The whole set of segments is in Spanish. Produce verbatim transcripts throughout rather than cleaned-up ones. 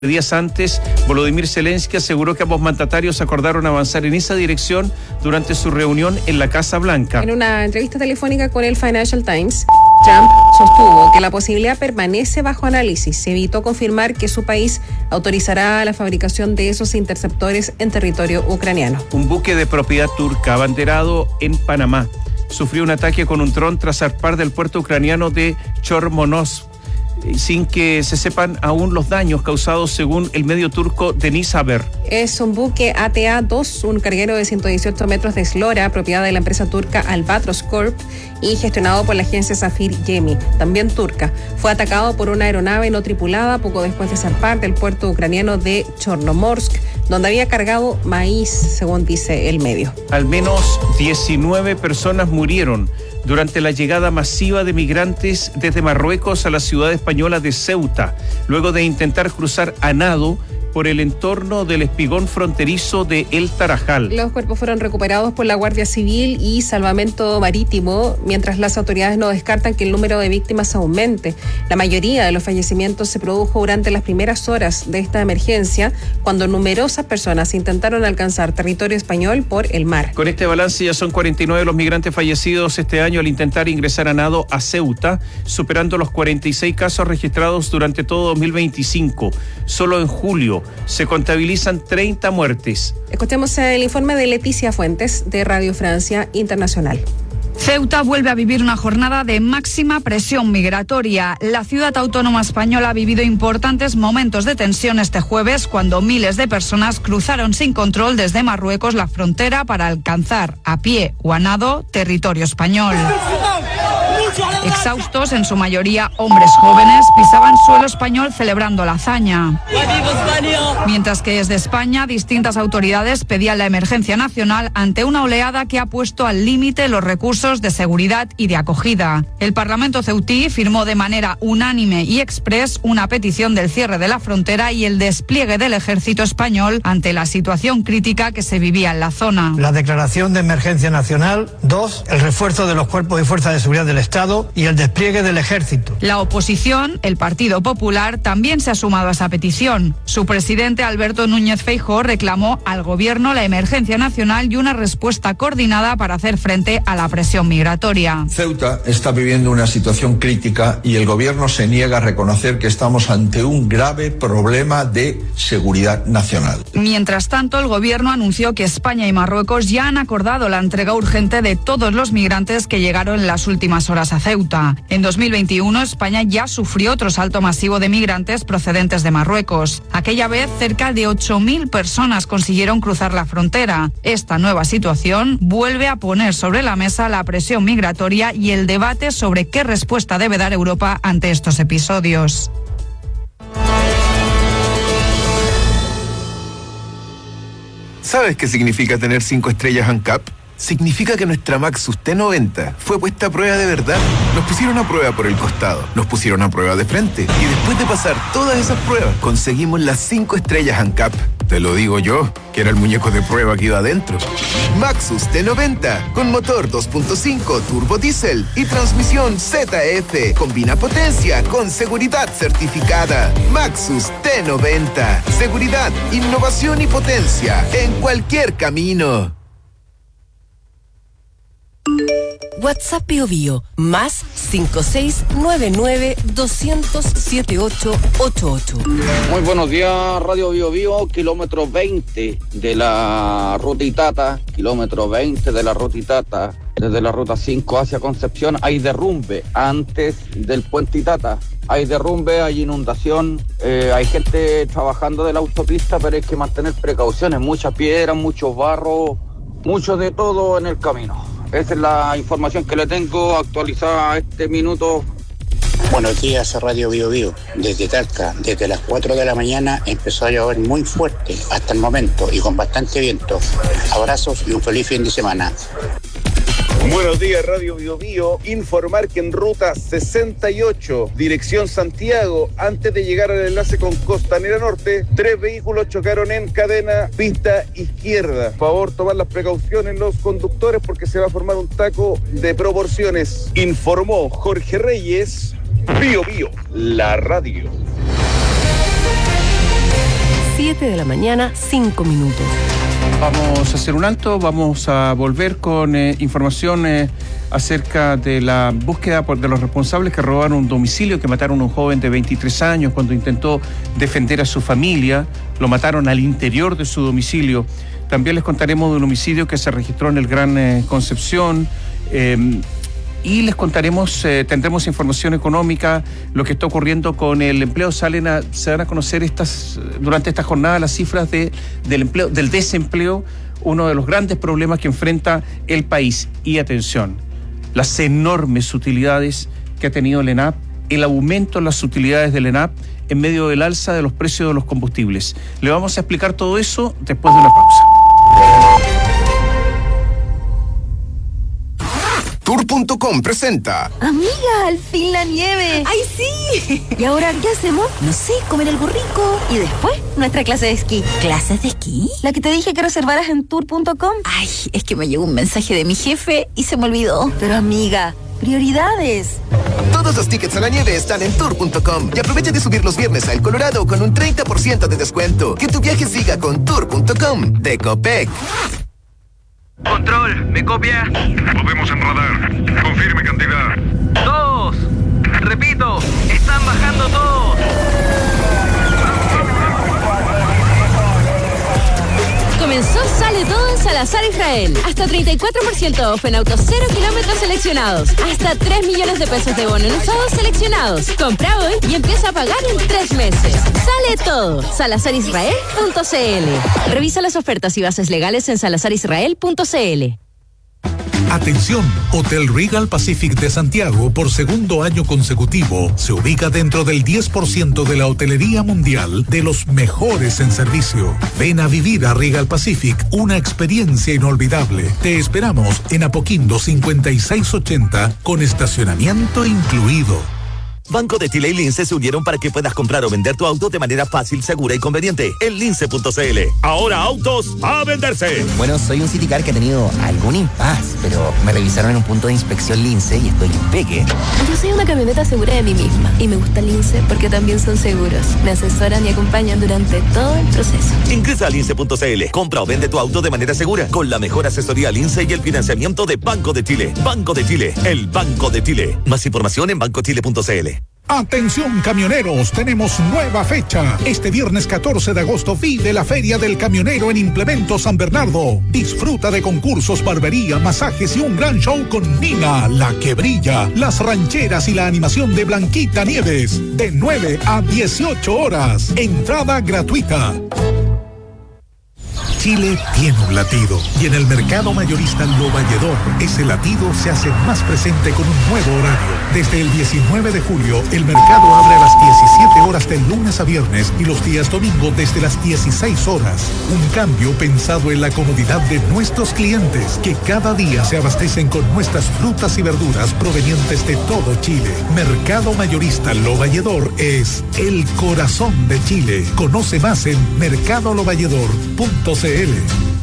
Días antes, Volodymyr Zelensky aseguró que ambos mandatarios acordaron avanzar en esa dirección durante su reunión en la Casa Blanca. En una entrevista telefónica con el Financial Times, Trump sostuvo que la posibilidad permanece bajo análisis. Se evitó confirmar que su país autorizará la fabricación de esos interceptores en territorio ucraniano. Un buque de propiedad turca abanderado en Panamá sufrió un ataque con un dron tras zarpar del puerto ucraniano de Chormonovsk, sin que se sepan aún los daños causados, según el medio turco Deniz Haber. Es un buque A T A dos, un carguero de ciento dieciocho metros de eslora, propiedad de la empresa turca Albatros Corp y gestionado por la agencia Safir Yemi, también turca. Fue atacado por una aeronave no tripulada poco después de zarpar del puerto ucraniano de Chornomorsk, donde había cargado maíz, según dice el medio. Al menos diecinueve personas murieron durante la llegada masiva de migrantes desde Marruecos a la ciudad española de Ceuta, luego de intentar cruzar a nado por el entorno del espigón fronterizo de El Tarajal. Los cuerpos fueron recuperados por la Guardia Civil y Salvamento Marítimo, mientras las autoridades no descartan que el número de víctimas aumente. La mayoría de los fallecimientos se produjo durante las primeras horas de esta emergencia, cuando numerosas personas intentaron alcanzar territorio español por el mar. Con este balance ya son cuarenta y nueve los migrantes fallecidos este año al intentar ingresar a nado a Ceuta, superando los cuarenta y seis casos registrados durante todo dos mil veinticinco. Solo en julio se contabilizan treinta muertes. Escuchemos el informe de Leticia Fuentes de Radio Francia Internacional. Ceuta vuelve a vivir una jornada de máxima presión migratoria. La ciudad autónoma española ha vivido importantes momentos de tensión este jueves, cuando miles de personas cruzaron sin control desde Marruecos la frontera para alcanzar a pie o a nado territorio español. Exhaustos, en su mayoría hombres jóvenes, pisaban suelo español celebrando la hazaña. Mientras que desde España distintas autoridades pedían la emergencia nacional ante una oleada que ha puesto al límite los recursos de seguridad y de acogida. El Parlamento ceutí firmó de manera unánime y exprés una petición del cierre de la frontera y el despliegue del ejército español ante la situación crítica que se vivía en la zona. La declaración de emergencia nacional. Dos, el refuerzo de los cuerpos y fuerzas de seguridad del Estado y el despliegue del ejército. La oposición, el Partido Popular, también se ha sumado a esa petición. Su presidente, Alberto Núñez Feijóo, reclamó al gobierno la emergencia nacional y una respuesta coordinada para hacer frente a la presión migratoria. Ceuta está viviendo una situación crítica y el gobierno se niega a reconocer que estamos ante un grave problema de seguridad nacional. Mientras tanto, el gobierno anunció que España y Marruecos ya han acordado la entrega urgente de todos los migrantes que llegaron en las últimas horas a Ceuta. En dos mil veintiuno, España ya sufrió otro salto masivo de migrantes procedentes de Marruecos. Aquella vez, cerca de ocho mil personas consiguieron cruzar la frontera. Esta nueva situación vuelve a poner sobre la mesa la presión migratoria y el debate sobre qué respuesta debe dar Europa ante estos episodios. ¿Sabes qué significa tener cinco estrellas ANCAP? Significa que nuestra Maxus T noventa fue puesta a prueba de verdad. Nos pusieron a prueba por el costado, nos pusieron a prueba de frente y después de pasar todas esas pruebas, conseguimos las cinco estrellas ANCAP. Te lo digo yo, que era el muñeco de prueba que iba adentro. Maxus T noventa, con motor dos punto cinco turbo diésel y transmisión Z F. Combina potencia con seguridad certificada. Maxus T noventa. Seguridad, innovación y potencia en cualquier camino. WhatsApp Bio Bio, más cinco seis nueve nueve dos cero cero siete ocho ocho ocho. Muy buenos días, Radio Bio Bio, kilómetro veinte de la ruta Itata, kilómetro veinte de la ruta Itata, desde la ruta cinco hacia Concepción hay derrumbe antes del puente Itata. Hay derrumbe, hay inundación, eh, hay gente trabajando de la autopista, pero hay que mantener precauciones, muchas piedras, mucho barro, mucho de todo en el camino. Esa es la información que le tengo actualizada a este minuto. Buenos días, Radio Bio Bio. Desde Talca, desde las cuatro de la mañana empezó a llover muy fuerte hasta el momento y con bastante viento. Abrazos y un feliz fin de semana. Buenos días, Radio Bio Bio. Informar que en ruta sesenta y ocho, dirección Santiago, antes de llegar al enlace con Costanera Norte, tres vehículos chocaron en cadena pista izquierda. Por favor, tomar las precauciones los conductores porque se va a formar un taco de proporciones. Informó Jorge Reyes, Bio Bio, la radio. siete de la mañana, cinco minutos. Vamos a hacer un alto, vamos a volver con eh, información eh, acerca de la búsqueda por, de los responsables que robaron un domicilio, que mataron a un joven de veintitrés años cuando intentó defender a su familia. Lo mataron al interior de su domicilio. También les contaremos de un homicidio que se registró en el Gran eh, Concepción. Eh, Y les contaremos, eh, tendremos información económica, lo que está ocurriendo con el empleo. Salen a, se van a conocer estas durante esta jornada las cifras de, del empleo, del desempleo, uno de los grandes problemas que enfrenta el país. Y atención, las enormes utilidades que ha tenido el ENAP, el aumento en las utilidades del ENAP en medio del alza de los precios de los combustibles. Le vamos a explicar todo eso después de una pausa. Tour punto com presenta. Amiga, al fin la nieve. ¡Ay, sí! ¿Y ahora qué hacemos? No sé, comer algo rico. Y después, nuestra clase de esquí. ¿Clases de esquí? La que te dije que reservaras en tour punto com. Ay, es que me llegó un mensaje de mi jefe y se me olvidó. Pero amiga, prioridades. Todos los tickets a la nieve están en tour punto com y aprovecha de subir los viernes a El Colorado con un treinta por ciento de descuento. Que tu viaje siga con tour punto com de Copec. Control, ¿me copia? Podemos en radar. Confirme cantidad. Dos. Repito, están bajando todos. Comenzó Sale Todo en Salazar Israel. Hasta treinta y cuatro por ciento off en autos cero kilómetros seleccionados. Hasta tres millones de pesos de bono en usados seleccionados. Compra hoy y empieza a pagar en tres meses. Sale Todo. salazar israel punto c l. Revisa las ofertas y bases legales en salazar israel punto c l. Atención, Hotel Regal Pacific de Santiago, por segundo año consecutivo, se ubica dentro del diez por ciento de la hotelería mundial de los mejores en servicio. Ven a vivir a Regal Pacific una experiencia inolvidable. Te esperamos en Apoquindo cincuenta y seis ochenta con estacionamiento incluido. Banco de Chile y Lince se unieron para que puedas comprar o vender tu auto de manera fácil, segura y conveniente en lince punto c l. Ahora autos a venderse. Bueno, soy un Citicar que ha tenido algún impas, pero me revisaron en un punto de inspección Lince y estoy impeque. Yo soy una camioneta segura de mí misma y me gusta Lince porque también son seguros. Me asesoran y acompañan durante todo el proceso. Ingresa a lince punto c l. Compra o vende tu auto de manera segura con la mejor asesoría Lince y el financiamiento de Banco de Chile. Banco de Chile, el Banco de Chile. Más información en banco chile punto c l. Atención camioneros, tenemos nueva fecha. Este viernes catorce de agosto vive la Feria del Camionero en Implemento San Bernardo. Disfruta de concursos, barbería, masajes y un gran show con Nina, la que brilla, las rancheras y la animación de Blanquita Nieves. De nueve a dieciocho horas. Entrada gratuita. Chile tiene un latido y en el mercado mayorista Lo Valledor ese latido se hace más presente con un nuevo horario. Desde el diecinueve de julio el mercado abre a las diecisiete horas de lunes a viernes y los días domingo desde las dieciséis horas. Un cambio pensado en la comodidad de nuestros clientes que cada día se abastecen con nuestras frutas y verduras provenientes de todo Chile. Mercado mayorista Lo Valledor es el corazón de Chile. Conoce más en mercado lo valledor punto c l.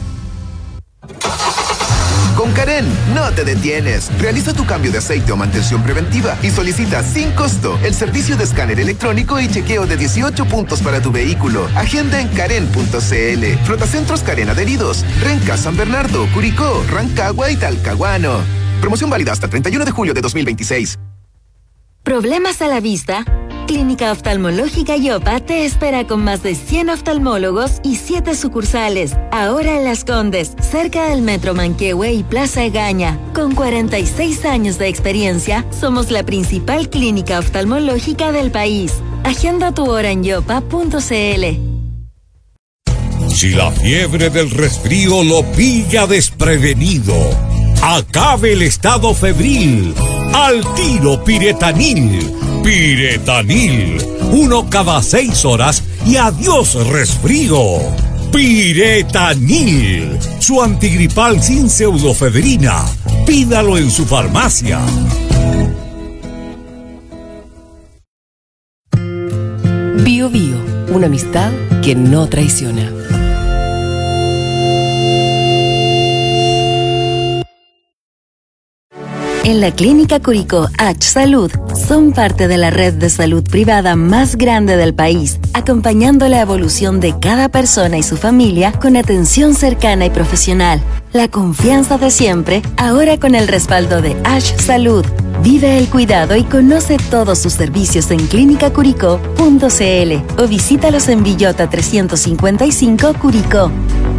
Con Karen, no te detienes. Realiza tu cambio de aceite o mantención preventiva y solicita sin costo el servicio de escáner electrónico y chequeo de dieciocho puntos para tu vehículo. Agenda en karen punto c l. Flotacentros Karen adheridos. Renca, San Bernardo, Curicó, Rancagua y Talcahuano. Promoción válida hasta el treinta y uno de julio de dos mil veintiséis. ¿Problemas a la vista? Clínica Oftalmológica Yopa te espera con más de cien oftalmólogos y siete sucursales. Ahora en Las Condes, cerca del Metro Manquehue y Plaza Egaña. Con cuarenta y seis años de experiencia, somos la principal clínica oftalmológica del país. Agenda tu hora en yopa punto c l. Si la fiebre del resfrío lo pilla desprevenido, acabe el estado febril. Al tiro Piretanil. Piretanil. Uno cada seis horas y adiós resfrío. Piretanil. Su antigripal sin pseudofedrina. Pídalo en su farmacia. Bio Bio. Una amistad que no traiciona. En la Clínica Curicó H Salud son parte de la red de salud privada más grande del país, acompañando la evolución de cada persona y su familia con atención cercana y profesional. La confianza de siempre, ahora con el respaldo de H Salud. Vive el cuidado y conoce todos sus servicios en clínica curicó punto c l o visítalos en Villota trescientos cincuenta y cinco Curicó.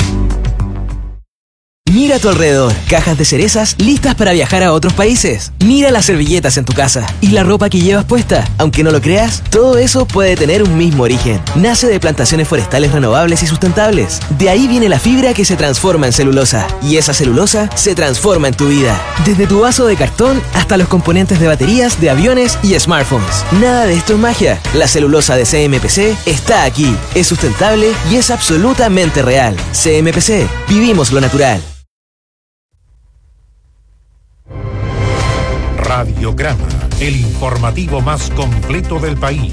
Mira a tu alrededor, cajas de cerezas listas para viajar a otros países. Mira las servilletas en tu casa y la ropa que llevas puesta. Aunque no lo creas, todo eso puede tener un mismo origen. Nace de plantaciones forestales renovables y sustentables. De ahí viene la fibra que se transforma en celulosa. Y esa celulosa se transforma en tu vida. Desde tu vaso de cartón hasta los componentes de baterías, de aviones y smartphones. Nada de esto es magia. La celulosa de C M P C está aquí. Es sustentable y es absolutamente real. C M P C. Vivimos lo natural. Radiograma, el informativo más completo del país.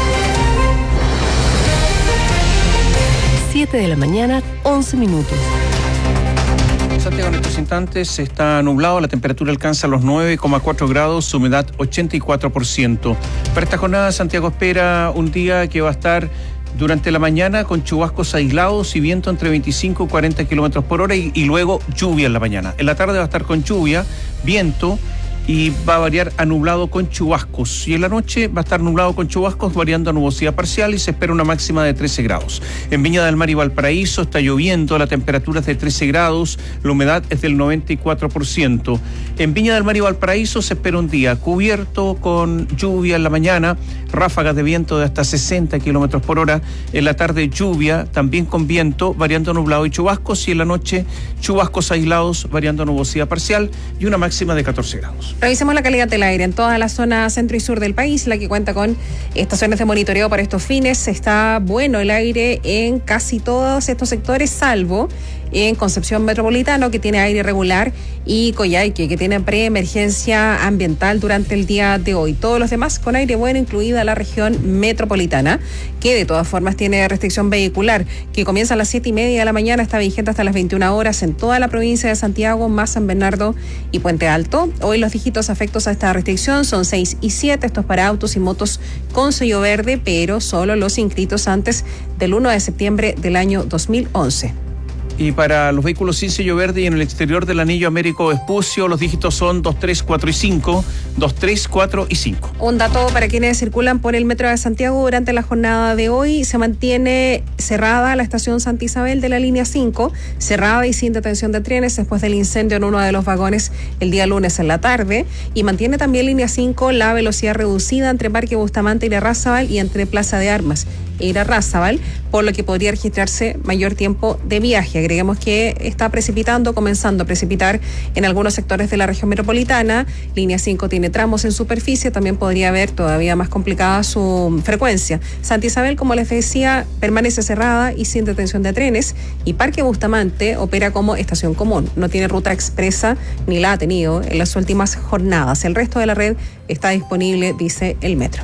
siete de la mañana, once minutos. Santiago, en estos instantes está nublado, la temperatura alcanza los nueve coma cuatro grados, su humedad ochenta y cuatro por ciento. Para esta jornada, Santiago espera un día que va a estar durante la mañana con chubascos aislados y viento entre veinticinco y cuarenta kilómetros por hora y, y luego lluvia en la mañana. En la tarde va a estar con lluvia, viento y va a variar a nublado con chubascos. Y en la noche va a estar nublado con chubascos, variando a nubosidad parcial y se espera una máxima de trece grados. En Viña del Mar y Valparaíso está lloviendo, la temperatura es de trece grados, la humedad es del noventa y cuatro por ciento. En Viña del Mar y Valparaíso se espera un día cubierto con lluvia en la mañana, ráfagas de viento de hasta sesenta kilómetros por hora. En la tarde lluvia, también con viento, variando a nublado y chubascos. Y en la noche chubascos aislados, variando a nubosidad parcial y una máxima de catorce grados. Revisemos la calidad del aire en toda la zona centro y sur del país, la que cuenta con estaciones de monitoreo para estos fines. Está bueno el aire en casi todos estos sectores, salvo en Concepción Metropolitano, que tiene aire regular, y Coyhaique, que tiene preemergencia ambiental durante el día de hoy. Todos los demás con aire bueno, incluida la región metropolitana, que de todas formas tiene restricción vehicular, que comienza a las siete y media de la mañana, está vigente hasta las veintiuna horas en toda la provincia de Santiago, más San Bernardo y Puente Alto. Hoy los dígitos afectos a esta restricción son seis y siete, esto es para autos y motos con sello verde, pero solo los inscritos antes del uno de septiembre del año dos mil once. Y para los vehículos sin sello verde y en el exterior del anillo Américo Vespucio, los dígitos son dos, tres, cuatro y cinco, dos, tres, cuatro y cinco. Un dato para quienes circulan por el Metro de Santiago durante la jornada de hoy: se mantiene cerrada la estación Santa Isabel de la línea cinco, cerrada y sin detención de trenes después del incendio en uno de los vagones el día lunes en la tarde, y mantiene también línea cinco la velocidad reducida entre Parque Bustamante y Irarrázaval y entre Plaza de Armas e Irarrázaval, por lo que podría registrarse mayor tiempo de viaje. Agregamos que está precipitando, comenzando a precipitar en algunos sectores de la región metropolitana. Línea cinco tiene tramos en superficie, también podría haber todavía más complicada su frecuencia. Santa Isabel, como les decía, permanece cerrada y sin detención de trenes, y Parque Bustamante opera como estación común. No tiene ruta expresa ni la ha tenido en las últimas jornadas. El resto de la red está disponible, dice el Metro.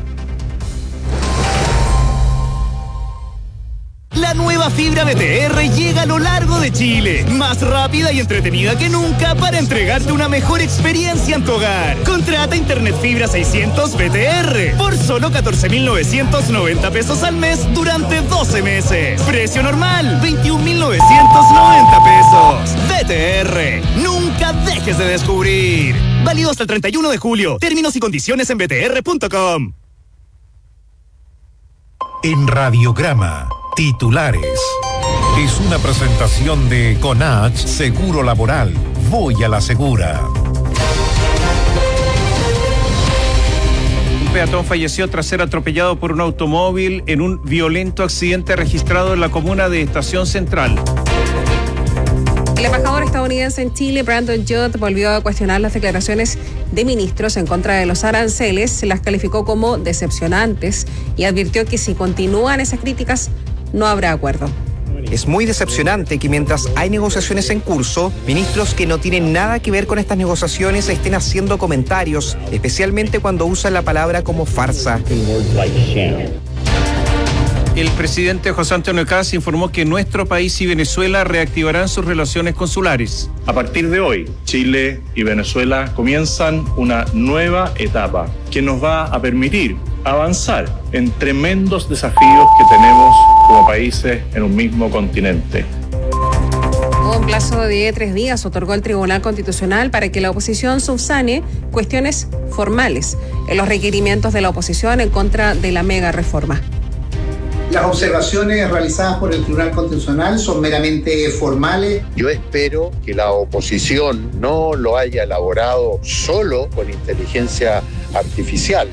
La nueva fibra B T R llega a lo largo de Chile, más rápida y entretenida que nunca para entregarte una mejor experiencia en tu hogar. Contrata Internet Fibra seiscientos B T R por solo catorce mil novecientos noventa pesos al mes durante doce meses. Precio normal, veintiún mil novecientos noventa pesos. B T R, nunca dejes de descubrir. Válido hasta el treinta y uno de julio. Términos y condiciones en b t r punto com. En Radiograma, titulares. Es una presentación de Conach Seguro Laboral. Voy a la segura. Un peatón falleció tras ser atropellado por un automóvil en un violento accidente registrado en la comuna de Estación Central. El embajador estadounidense en Chile, Brandon Judd, volvió a cuestionar las declaraciones de ministros en contra de los aranceles, las calificó como decepcionantes y advirtió que si continúan esas críticas no habrá acuerdo. Es muy decepcionante que mientras hay negociaciones en curso, ministros que no tienen nada que ver con estas negociaciones estén haciendo comentarios, especialmente cuando usan la palabra como farsa. El presidente José Antonio Kast informó que nuestro país y Venezuela reactivarán sus relaciones consulares. A partir de hoy, Chile y Venezuela comienzan una nueva etapa que nos va a permitir avanzar en tremendos desafíos que tenemos como países en un mismo continente. Un plazo de tres días otorgó el Tribunal Constitucional para que la oposición subsane cuestiones formales en los requerimientos de la oposición en contra de la mega reforma. Las observaciones realizadas por el Tribunal Constitucional son meramente formales. Yo espero que la oposición no lo haya elaborado solo con inteligencia artificial.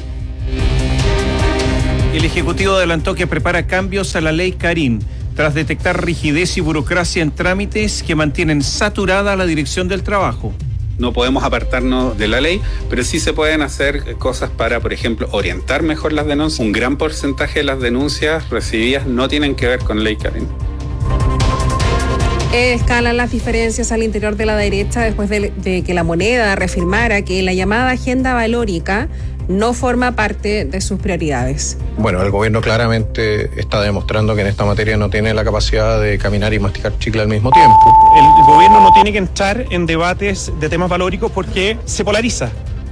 El Ejecutivo adelantó que prepara cambios a la ley Karim, tras detectar rigidez y burocracia en trámites que mantienen saturada la Dirección del Trabajo. No podemos apartarnos de la ley, pero sí se pueden hacer cosas para, por ejemplo, orientar mejor las denuncias. Un gran porcentaje de las denuncias recibidas no tienen que ver con ley Karim. Escalan las diferencias al interior de la derecha después de, de que La Moneda reafirmara que la llamada agenda valórica no forma parte de sus prioridades. Bueno, el gobierno claramente está demostrando que en esta materia no tiene la capacidad de caminar y masticar chicle al mismo tiempo. El gobierno no tiene que entrar en debates de temas valóricos porque se polariza.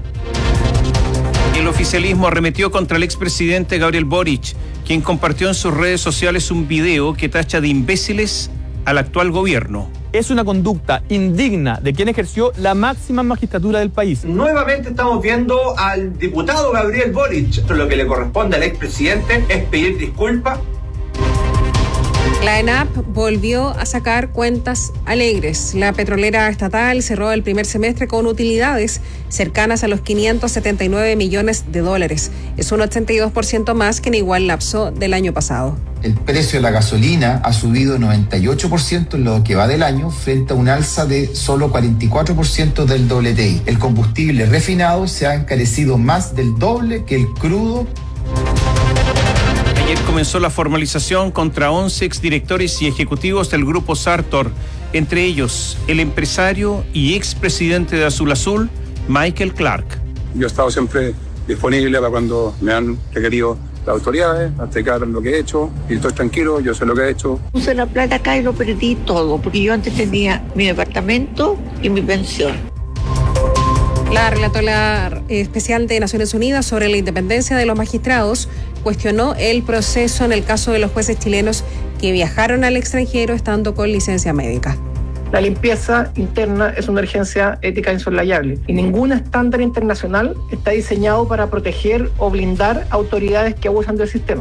El oficialismo arremetió contra el expresidente Gabriel Boric, quien compartió en sus redes sociales un video que tacha de imbéciles al actual gobierno. Es una conducta indigna de quien ejerció la máxima magistratura del país. Nuevamente estamos viendo al diputado Gabriel Boric. Lo que le corresponde al expresidente es pedir disculpas. La ENAP volvió a sacar cuentas alegres. La petrolera estatal cerró el primer semestre con utilidades cercanas a los quinientos setenta y nueve millones de dólares. Es un ochenta y dos por ciento más que en igual lapso del año pasado. El precio de la gasolina ha subido noventa y ocho por ciento en lo que va del año, frente a un alza de solo cuarenta y cuatro por ciento del W T I. El combustible refinado se ha encarecido más del doble que el crudo. Ayer comenzó la formalización contra once exdirectores y ejecutivos del grupo Sartor, entre ellos el empresario y expresidente de Azul Azul, Michael Clark. Yo he estado siempre disponible para cuando me han requerido las autoridades, a explicar lo que he hecho, y estoy tranquilo, yo sé lo que he hecho. Puse la plata acá y lo perdí todo, porque yo antes tenía mi departamento y mi pensión. La relatora especial de Naciones Unidas sobre la independencia de los magistrados cuestionó el proceso en el caso de los jueces chilenos que viajaron al extranjero estando con licencia médica. La limpieza interna es una urgencia ética insoslayable y ningún estándar internacional está diseñado para proteger o blindar autoridades que abusan del sistema.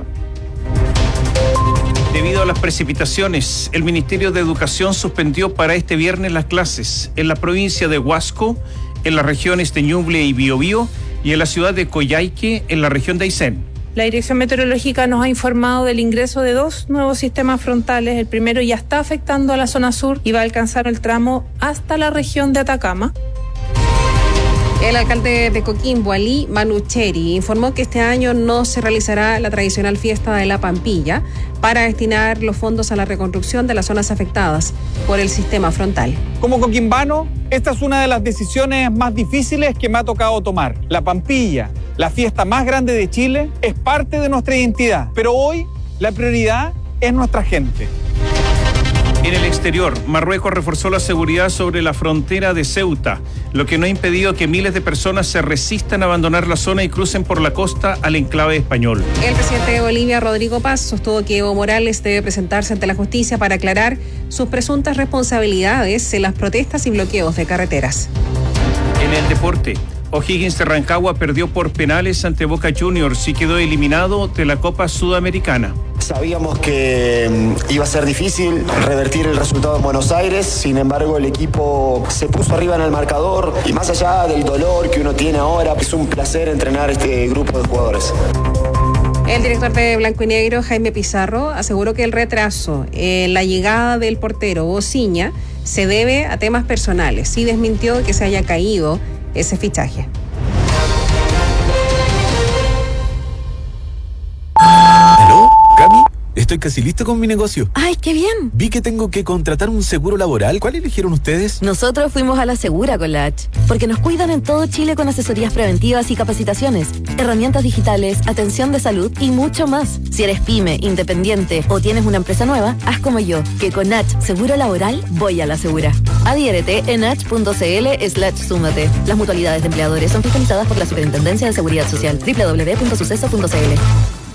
Debido a las precipitaciones, el Ministerio de Educación suspendió para este viernes las clases en la provincia de Huasco, en las regiones de Ñuble y Biobío y en la ciudad de Coyhaique, en la región de Aysén. La Dirección Meteorológica nos ha informado del ingreso de dos nuevos sistemas frontales. El primero ya está afectando a la zona sur y va a alcanzar el tramo hasta la región de Atacama. El alcalde de Coquimbo, Ali Manucheri, informó que este año no se realizará la tradicional fiesta de la Pampilla para destinar los fondos a la reconstrucción de las zonas afectadas por el sistema frontal. Como coquimbano, esta es una de las decisiones más difíciles que me ha tocado tomar. La Pampilla, la fiesta más grande de Chile, es parte de nuestra identidad, pero hoy la prioridad es nuestra gente. En el exterior, Marruecos reforzó la seguridad sobre la frontera de Ceuta, lo que no ha impedido que miles de personas se resistan a abandonar la zona y crucen por la costa al enclave español. El presidente de Bolivia, Rodrigo Paz, sostuvo que Evo Morales debe presentarse ante la justicia para aclarar sus presuntas responsabilidades en las protestas y bloqueos de carreteras. En el deporte, O'Higgins de Rancagua perdió por penales ante Boca Juniors y quedó eliminado de la Copa Sudamericana. Sabíamos que iba a ser difícil revertir el resultado en Buenos Aires, sin embargo el equipo se puso arriba en el marcador y más allá del dolor que uno tiene ahora, es un placer entrenar este grupo de jugadores. El director de Blanco y Negro, Jaime Pizarro, aseguró que el retraso en la llegada del portero Ociña se debe a temas personales y desmintió que se haya caído ese fichaje. ¿Aló? ¿Cami? Estoy estoy casi listo con mi negocio. ¡Ay, qué bien! Vi que tengo que contratar un seguro laboral. ¿Cuál eligieron ustedes? Nosotros fuimos a la Segura con la H, porque nos cuidan en todo Chile con asesorías preventivas y capacitaciones, herramientas digitales, atención de salud y mucho más. Si eres pyme, independiente o tienes una empresa nueva, haz como yo, que con H Seguro Laboral voy a la Segura. Adhiérete en h.cl slash súmate. Las mutualidades de empleadores son fiscalizadas por la Superintendencia de Seguridad Social. doble u doble u doble u punto suceso punto c l.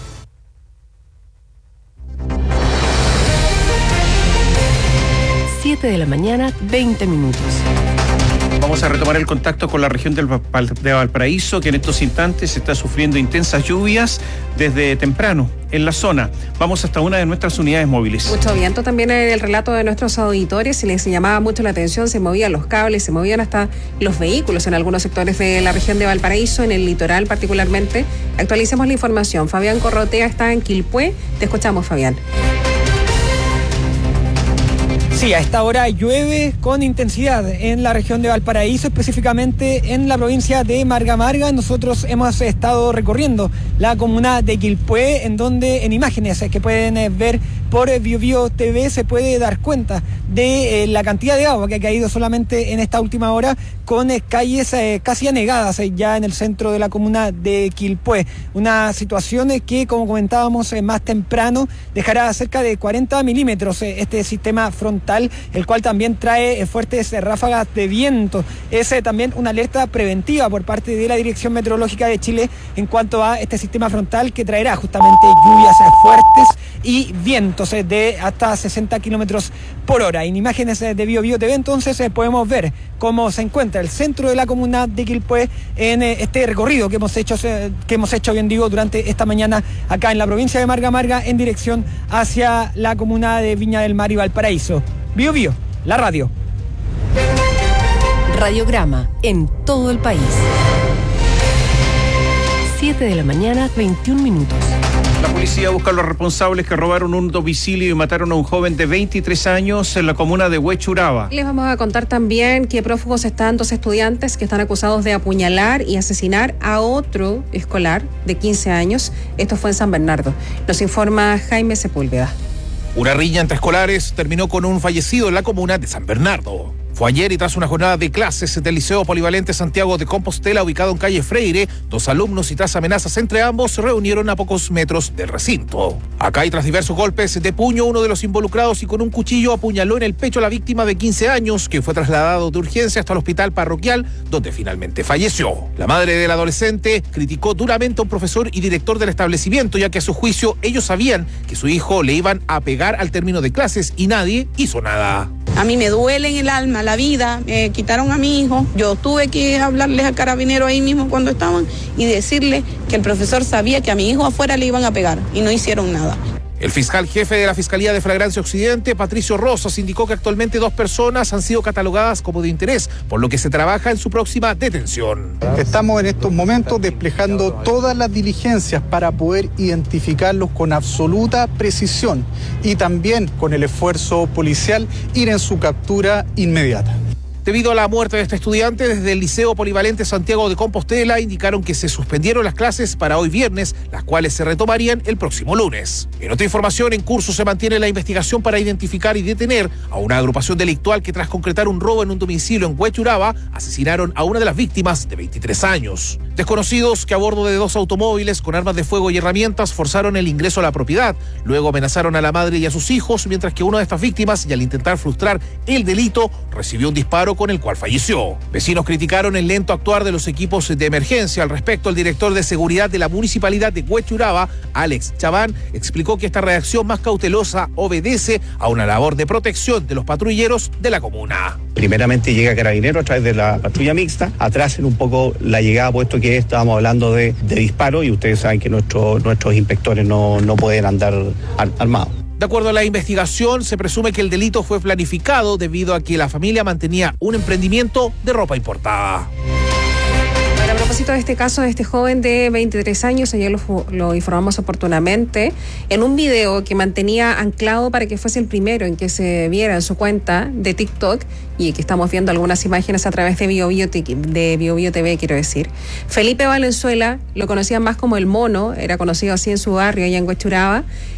siete de la mañana, veinte minutos. Vamos a retomar el contacto con la región del Val- de Valparaíso, que en estos instantes está sufriendo intensas lluvias desde temprano en la zona. Vamos hasta una de nuestras unidades móviles. Mucho viento también en el relato de nuestros auditores, y les llamaba mucho la atención, se movían los cables, se movían hasta los vehículos en algunos sectores de la región de Valparaíso, en el litoral particularmente. Actualicemos la información. Fabián Corrotea está en Quilpué. Te escuchamos, Fabián. Sí, a esta hora llueve con intensidad en la región de Valparaíso, específicamente en la provincia de Marga Marga. Nosotros hemos estado recorriendo la comuna de Quilpué, en donde en imágenes que pueden ver por BioBio T V se puede dar cuenta de eh, la cantidad de agua que ha caído solamente en esta última hora, con eh, calles eh, casi anegadas eh, ya en el centro de la comuna de Quilpué. Una situación eh, que, como comentábamos eh, más temprano, dejará cerca de cuarenta milímetros eh, este sistema frontal, el cual también trae eh, fuertes eh, ráfagas de viento. Es eh, también una alerta preventiva por parte de la Dirección Meteorológica de Chile en cuanto a este sistema frontal, que traerá justamente lluvias eh, fuertes y vientos eh, de hasta sesenta kilómetros por hora. En imágenes eh, de BioBio T V entonces eh, podemos ver cómo se encuentra el centro de la comuna de Quilpué en eh, este recorrido que hemos hecho, eh, que hemos hecho, bien digo, durante esta mañana acá en la provincia de Marga Marga, en dirección hacia la comuna de Viña del Mar y Valparaíso. BioBio, la radio. Radiograma en todo el país. siete de la mañana, veintiún minutos. La policía busca a los responsables que robaron un domicilio y mataron a un joven de veintitrés años en la comuna de Huechuraba. Les vamos a contar también que prófugos están dos estudiantes que están acusados de apuñalar y asesinar a otro escolar de quince años. Esto fue en San Bernardo. Nos informa Jaime Sepúlveda. Una riña entre escolares terminó con un fallecido en la comuna de San Bernardo. Fue ayer y tras una jornada de clases del Liceo Polivalente Santiago de Compostela, ubicado en calle Freire, dos alumnos y tras amenazas entre ambos se reunieron a pocos metros del recinto. Acá y tras diversos golpes de puño, uno de los involucrados y con un cuchillo apuñaló en el pecho a la víctima de quince años, que fue trasladado de urgencia hasta el hospital parroquial, donde finalmente falleció. La madre del adolescente criticó duramente a un profesor y director del establecimiento, ya que a su juicio ellos sabían que su hijo le iban a pegar al término de clases y nadie hizo nada. A mí me duele en el alma, la vida, me quitaron a mi hijo. Yo tuve que hablarles al carabinero ahí mismo cuando estaban y decirle que el profesor sabía que a mi hijo afuera le iban a pegar y no hicieron nada. El fiscal jefe de la Fiscalía de Flagrancia Occidente, Patricio Rosas, indicó que actualmente dos personas han sido catalogadas como de interés, por lo que se trabaja en su próxima detención. Estamos en estos momentos desplegando todas las diligencias para poder identificarlos con absoluta precisión y también con el esfuerzo policial ir en su captura inmediata. Debido a la muerte de este estudiante, desde el Liceo Polivalente Santiago de Compostela indicaron que se suspendieron las clases para hoy viernes, las cuales se retomarían el próximo lunes. En otra información, en curso se mantiene la investigación para identificar y detener a una agrupación delictual que, tras concretar un robo en un domicilio en Huechuraba, asesinaron a una de las víctimas de veintitrés años. Desconocidos que a bordo de dos automóviles con armas de fuego y herramientas forzaron el ingreso a la propiedad, luego amenazaron a la madre y a sus hijos, mientras que una de estas víctimas, y al intentar frustrar el delito, recibió un disparo con el cual falleció. Vecinos criticaron el lento actuar de los equipos de emergencia. Al respecto, el director de seguridad de la municipalidad de Huechuraba, Alex Chaván, explicó que esta reacción más cautelosa obedece a una labor de protección de los patrulleros de la comuna. Primeramente llega Carabinero a través de la patrulla mixta, atrasen un poco la llegada, puesto que estábamos hablando de, de disparo y ustedes saben que nuestro, nuestros inspectores no, no pueden andar ar- armados. De acuerdo a la investigación, se presume que el delito fue planificado debido a que la familia mantenía un emprendimiento de ropa importada. A propósito de este caso de este joven de veintitrés años, ayer lo, lo informamos oportunamente, en un video que mantenía anclado para que fuese el primero en que se viera en su cuenta de TikTok, y que estamos viendo algunas imágenes a través de BioBio, de BioBio T V, quiero decir. Felipe Valenzuela, lo conocían más como el Mono, era conocido así en su barrio, allá en Huechuraba.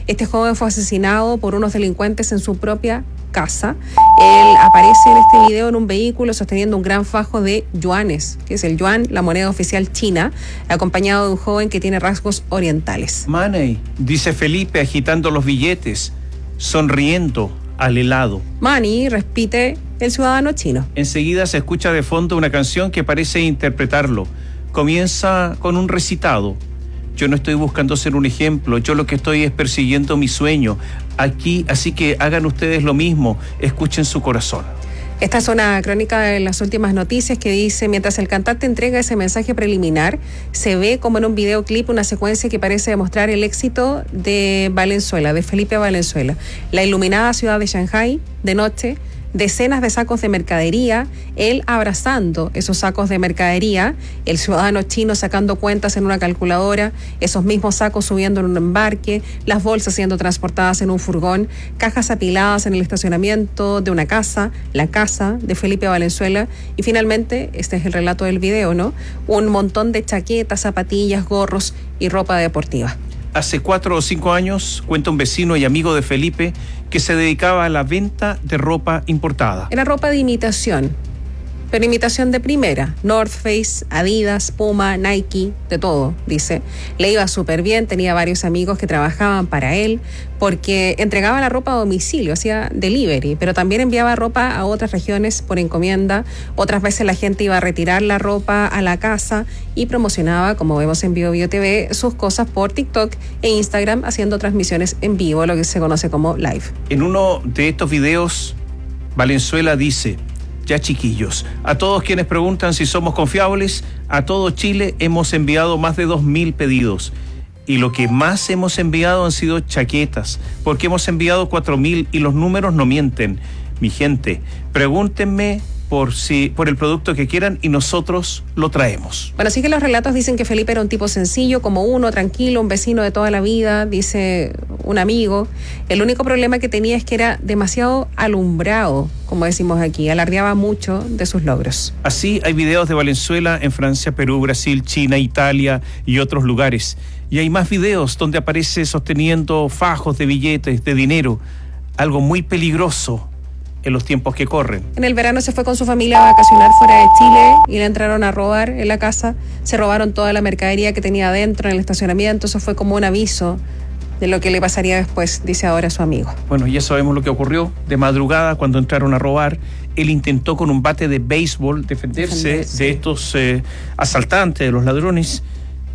Este joven fue asesinado por unos delincuentes en su propia casa. Él aparece en este video en un vehículo sosteniendo un gran fajo de yuanes, que es el yuan, la moneda oficial china, acompañado de un joven que tiene rasgos orientales. Money, dice Felipe agitando los billetes, sonriendo al helado. Money, repite el ciudadano chino. Enseguida se escucha de fondo una canción que parece interpretarlo. Comienza con un recitado. Yo no estoy buscando ser un ejemplo, yo lo que estoy es persiguiendo mi sueño. Aquí, así que hagan ustedes lo mismo, escuchen su corazón. Esta es una crónica de las últimas noticias que dice, mientras el cantante entrega ese mensaje preliminar, se ve como en un videoclip una secuencia que parece demostrar el éxito de Valenzuela, de Felipe Valenzuela. La iluminada ciudad de Shanghái, de noche, decenas de sacos de mercadería, él abrazando esos sacos de mercadería, el ciudadano chino sacando cuentas en una calculadora, esos mismos sacos subiendo en un embarque, las bolsas siendo transportadas en un furgón, cajas apiladas en el estacionamiento de una casa, la casa de Felipe Valenzuela, y finalmente, este es el relato del video, ¿no? Un montón de chaquetas, zapatillas, gorros y ropa deportiva. Hace cuatro o cinco años, cuenta un vecino y amigo de Felipe, que se dedicaba a la venta de ropa importada. Era ropa de imitación, pero imitación de primera. North Face, Adidas, Puma, Nike, de todo, dice. Le iba súper bien, tenía varios amigos que trabajaban para él, porque entregaba la ropa a domicilio, hacía delivery, pero también enviaba ropa a otras regiones por encomienda. Otras veces la gente iba a retirar la ropa a la casa y promocionaba, como vemos en Bio Bio T V, sus cosas por TikTok e Instagram, haciendo transmisiones en vivo, lo que se conoce como live. En uno de estos videos, Valenzuela dice: ya chiquillos, a todos quienes preguntan si somos confiables, a todo Chile hemos enviado más de dos mil pedidos. Y lo que más hemos enviado han sido chaquetas, porque hemos enviado cuatro mil y los números no mienten. Mi gente, pregúntenme por si por el producto que quieran y nosotros lo traemos. Bueno, así que los relatos dicen que Felipe era un tipo sencillo, como uno, tranquilo, un vecino de toda la vida, dice un amigo. El único problema que tenía es que era demasiado alumbrado, como decimos aquí, alardeaba mucho de sus logros. Así hay videos de Valenzuela en Francia, Perú, Brasil, China, Italia y otros lugares. Y hay más videos donde aparece sosteniendo fajos de billetes, de dinero, algo muy peligroso en los tiempos que corren. En el verano se fue con su familia a vacacionar fuera de Chile y le entraron a robar en la casa. Se robaron toda la mercadería que tenía adentro en el estacionamiento. Eso fue como un aviso de lo que le pasaría después, dice ahora su amigo. Bueno, ya sabemos lo que ocurrió. De madrugada, cuando entraron a robar, él intentó con un bate de béisbol defenderse, defenderse. de estos eh, asaltantes, de los ladrones,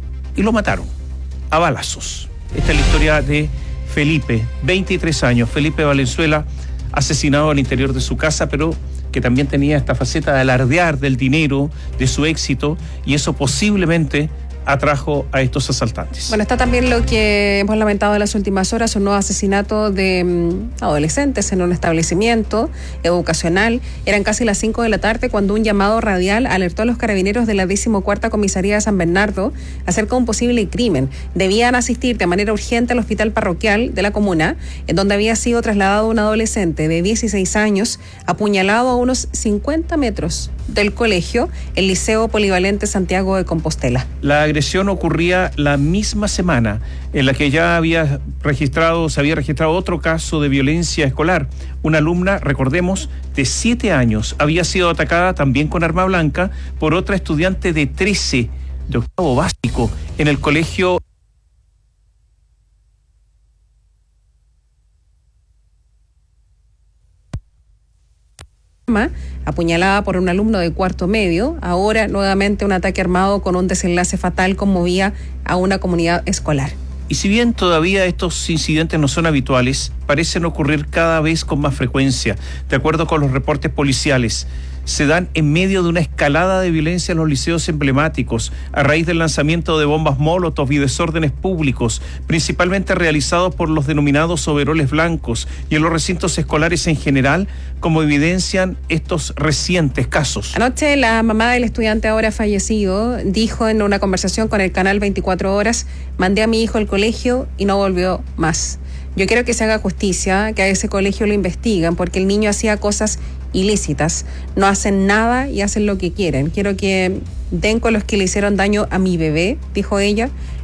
y lo mataron a balazos. Esta es la historia de Felipe, veintitrés años, Felipe Valenzuela, asesinado al interior de su casa, pero que también tenía esta faceta de alardear del dinero, de su éxito, y eso posiblemente atrajo a estos asaltantes. Bueno, está también lo que hemos lamentado en las últimas horas, un nuevo asesinato de um, adolescentes en un establecimiento educacional. Eran casi las cinco de la tarde cuando un llamado radial alertó a los carabineros de la decimocuarta Comisaría de San Bernardo acerca de un posible crimen. Debían asistir de manera urgente al hospital parroquial de la comuna, en donde había sido trasladado un adolescente de dieciséis años, apuñalado a unos cincuenta metros del colegio, el Liceo Polivalente Santiago de Compostela. La agresión ocurría la misma semana en la que ya había registrado, se había registrado otro caso de violencia escolar. Una alumna, recordemos, de siete años, había sido atacada también con arma blanca por otra estudiante de trece, de octavo básico, en el colegio apuñalada por un alumno de cuarto medio. Ahora nuevamente un ataque armado con un desenlace fatal conmovía a una comunidad escolar. Y si bien todavía estos incidentes no son habituales, parecen ocurrir cada vez con más frecuencia. De acuerdo con los reportes policiales, se dan en medio de una escalada de violencia en los liceos emblemáticos, a raíz del lanzamiento de bombas molotov y desórdenes públicos, principalmente realizados por los denominados overoles blancos, y en los recintos escolares en general, como evidencian estos recientes casos. Anoche la mamá del estudiante ahora fallecido dijo en una conversación con el canal veinticuatro horas, mandé a mi hijo al colegio y no volvió más. Yo quiero que se haga justicia, que a ese colegio lo investigan, porque el niño hacía cosas ilícitas. No hacen nada y hacen lo que quieren. Quiero que den con los que le hicieron daño a mi bebé, dijo ella.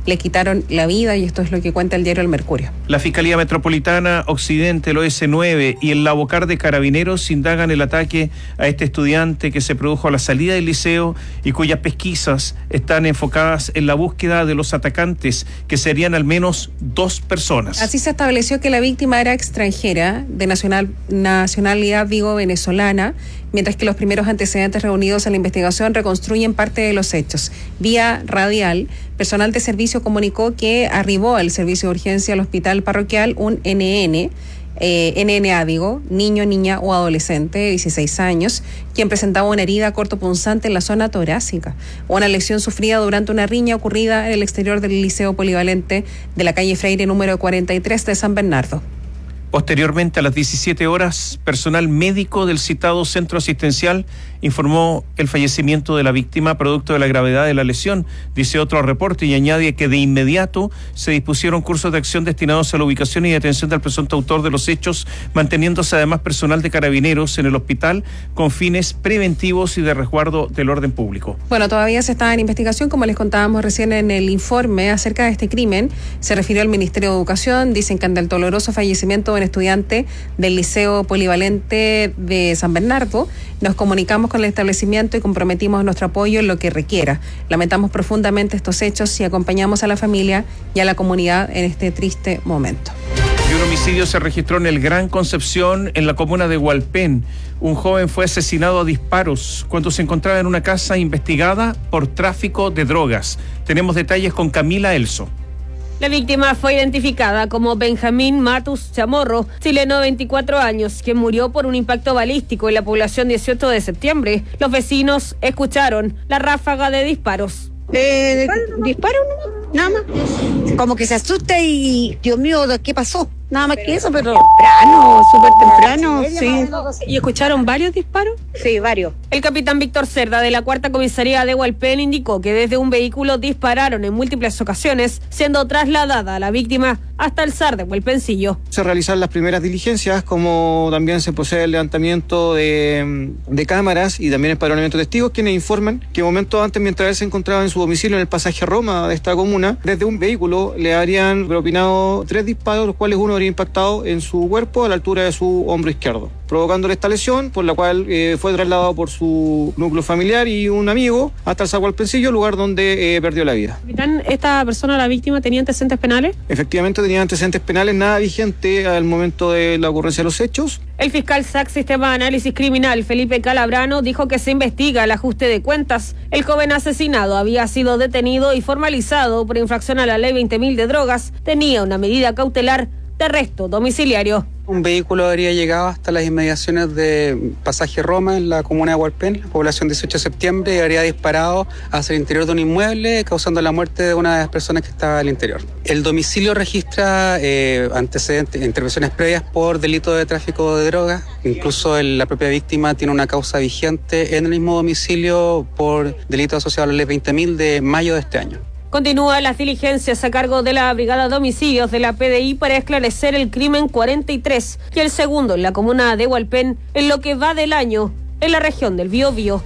le quitaron la vida, y esto es lo que cuenta el diario El Mercurio. La Fiscalía Metropolitana Occidente, el O S nueve y el Labocar de Carabineros indagan el ataque a este estudiante que se produjo a la salida del liceo y cuyas pesquisas están enfocadas en la búsqueda de los atacantes, que serían al menos dos personas. Así se estableció que la víctima era extranjera, de nacional, nacionalidad, digo, venezolana, mientras que los primeros antecedentes reunidos en la investigación reconstruyen parte de los hechos. Vía radial, personal de servicio comunicó que arribó al servicio de urgencia al hospital parroquial un N N, eh, N N A, digo, niño, niña o adolescente de dieciséis años, quien presentaba una herida cortopunzante en la zona torácica, una lesión sufrida durante una riña ocurrida en el exterior del Liceo Polivalente de la calle Freire número cuarenta y tres de San Bernardo. Posteriormente, a las diecisiete horas, personal médico del citado centro asistencial informó el fallecimiento de la víctima producto de la gravedad de la lesión, dice otro reporte, y añade que de inmediato se dispusieron cursos de acción destinados a la ubicación y detención del presunto autor de los hechos, manteniéndose además personal de Carabineros en el hospital con fines preventivos y de resguardo del orden público. Bueno, todavía se está en investigación, como les contábamos recién en el informe acerca de este crimen. Se refirió al Ministerio de Educación, dicen que ante el doloroso fallecimiento de un estudiante del Liceo Polivalente de San Bernardo, nos comunicamos con el establecimiento y comprometimos nuestro apoyo en lo que requiera. Lamentamos profundamente estos hechos y acompañamos a la familia y a la comunidad en este triste momento. Y un homicidio se registró en el Gran Concepción, en la comuna de Hualpén. Un joven fue asesinado a disparos cuando se encontraba en una casa investigada por tráfico de drogas. Tenemos detalles con Camila Elso. La víctima fue identificada como Benjamín Matus Chamorro, chileno de veinticuatro años, quien murió por un impacto balístico en la población dieciocho de septiembre. Los vecinos escucharon la ráfaga de disparos. Eh, disparo, ¿no? Nada más. Como que se asusta y, Dios mío, ¿qué pasó? Nada más que eso, pero temprano, súper temprano, sí. ¿Y escucharon varios disparos? Sí, varios. El capitán Víctor Cerda, de la cuarta comisaría de Hualpén, indicó que desde un vehículo dispararon en múltiples ocasiones, siendo trasladada a la víctima hasta el S A R de Hualpencillo. Se realizan las primeras diligencias, como también se procede el levantamiento de, de cámaras y también el padronamiento de testigos, quienes informan que momentos antes, mientras él se encontraba en su domicilio en el pasaje Roma de esta comuna, desde un vehículo le habrían propinado tres disparos, los cuales uno habría impactado en su cuerpo a la altura de su hombro izquierdo, provocándole esta lesión, por la cual eh, fue trasladado por su núcleo familiar y un amigo hasta el S A R Hualpencillo, lugar donde eh, perdió la vida. Capitán, ¿esta persona, la víctima, tenía antecedentes penales? Efectivamente tenía antecedentes penales, nada vigente al momento de la ocurrencia de los hechos. El fiscal S A C Sistema de Análisis Criminal, Felipe Calabrano, dijo que se investiga el ajuste de cuentas. El joven asesinado había sido detenido y formalizado por infracción a la ley veinte mil de drogas. Tenía una medida cautelar de arresto domiciliario. Un vehículo habría llegado hasta las inmediaciones de Pasaje Roma, en la comuna de Hualpén, la población dieciocho de septiembre, y habría disparado hacia el interior de un inmueble, causando la muerte de una de las personas que estaba al interior. El domicilio registra eh, antecedentes, intervenciones previas por delito de tráfico de drogas. Incluso el, la propia víctima tiene una causa vigente en el mismo domicilio por delito asociado a la ley veinte mil de mayo de este año. Continúan las diligencias a cargo de la Brigada de Homicidios de la P D I para esclarecer el crimen cuarenta y tres y el segundo en la comuna de Hualpén en lo que va del año en la región del Biobío.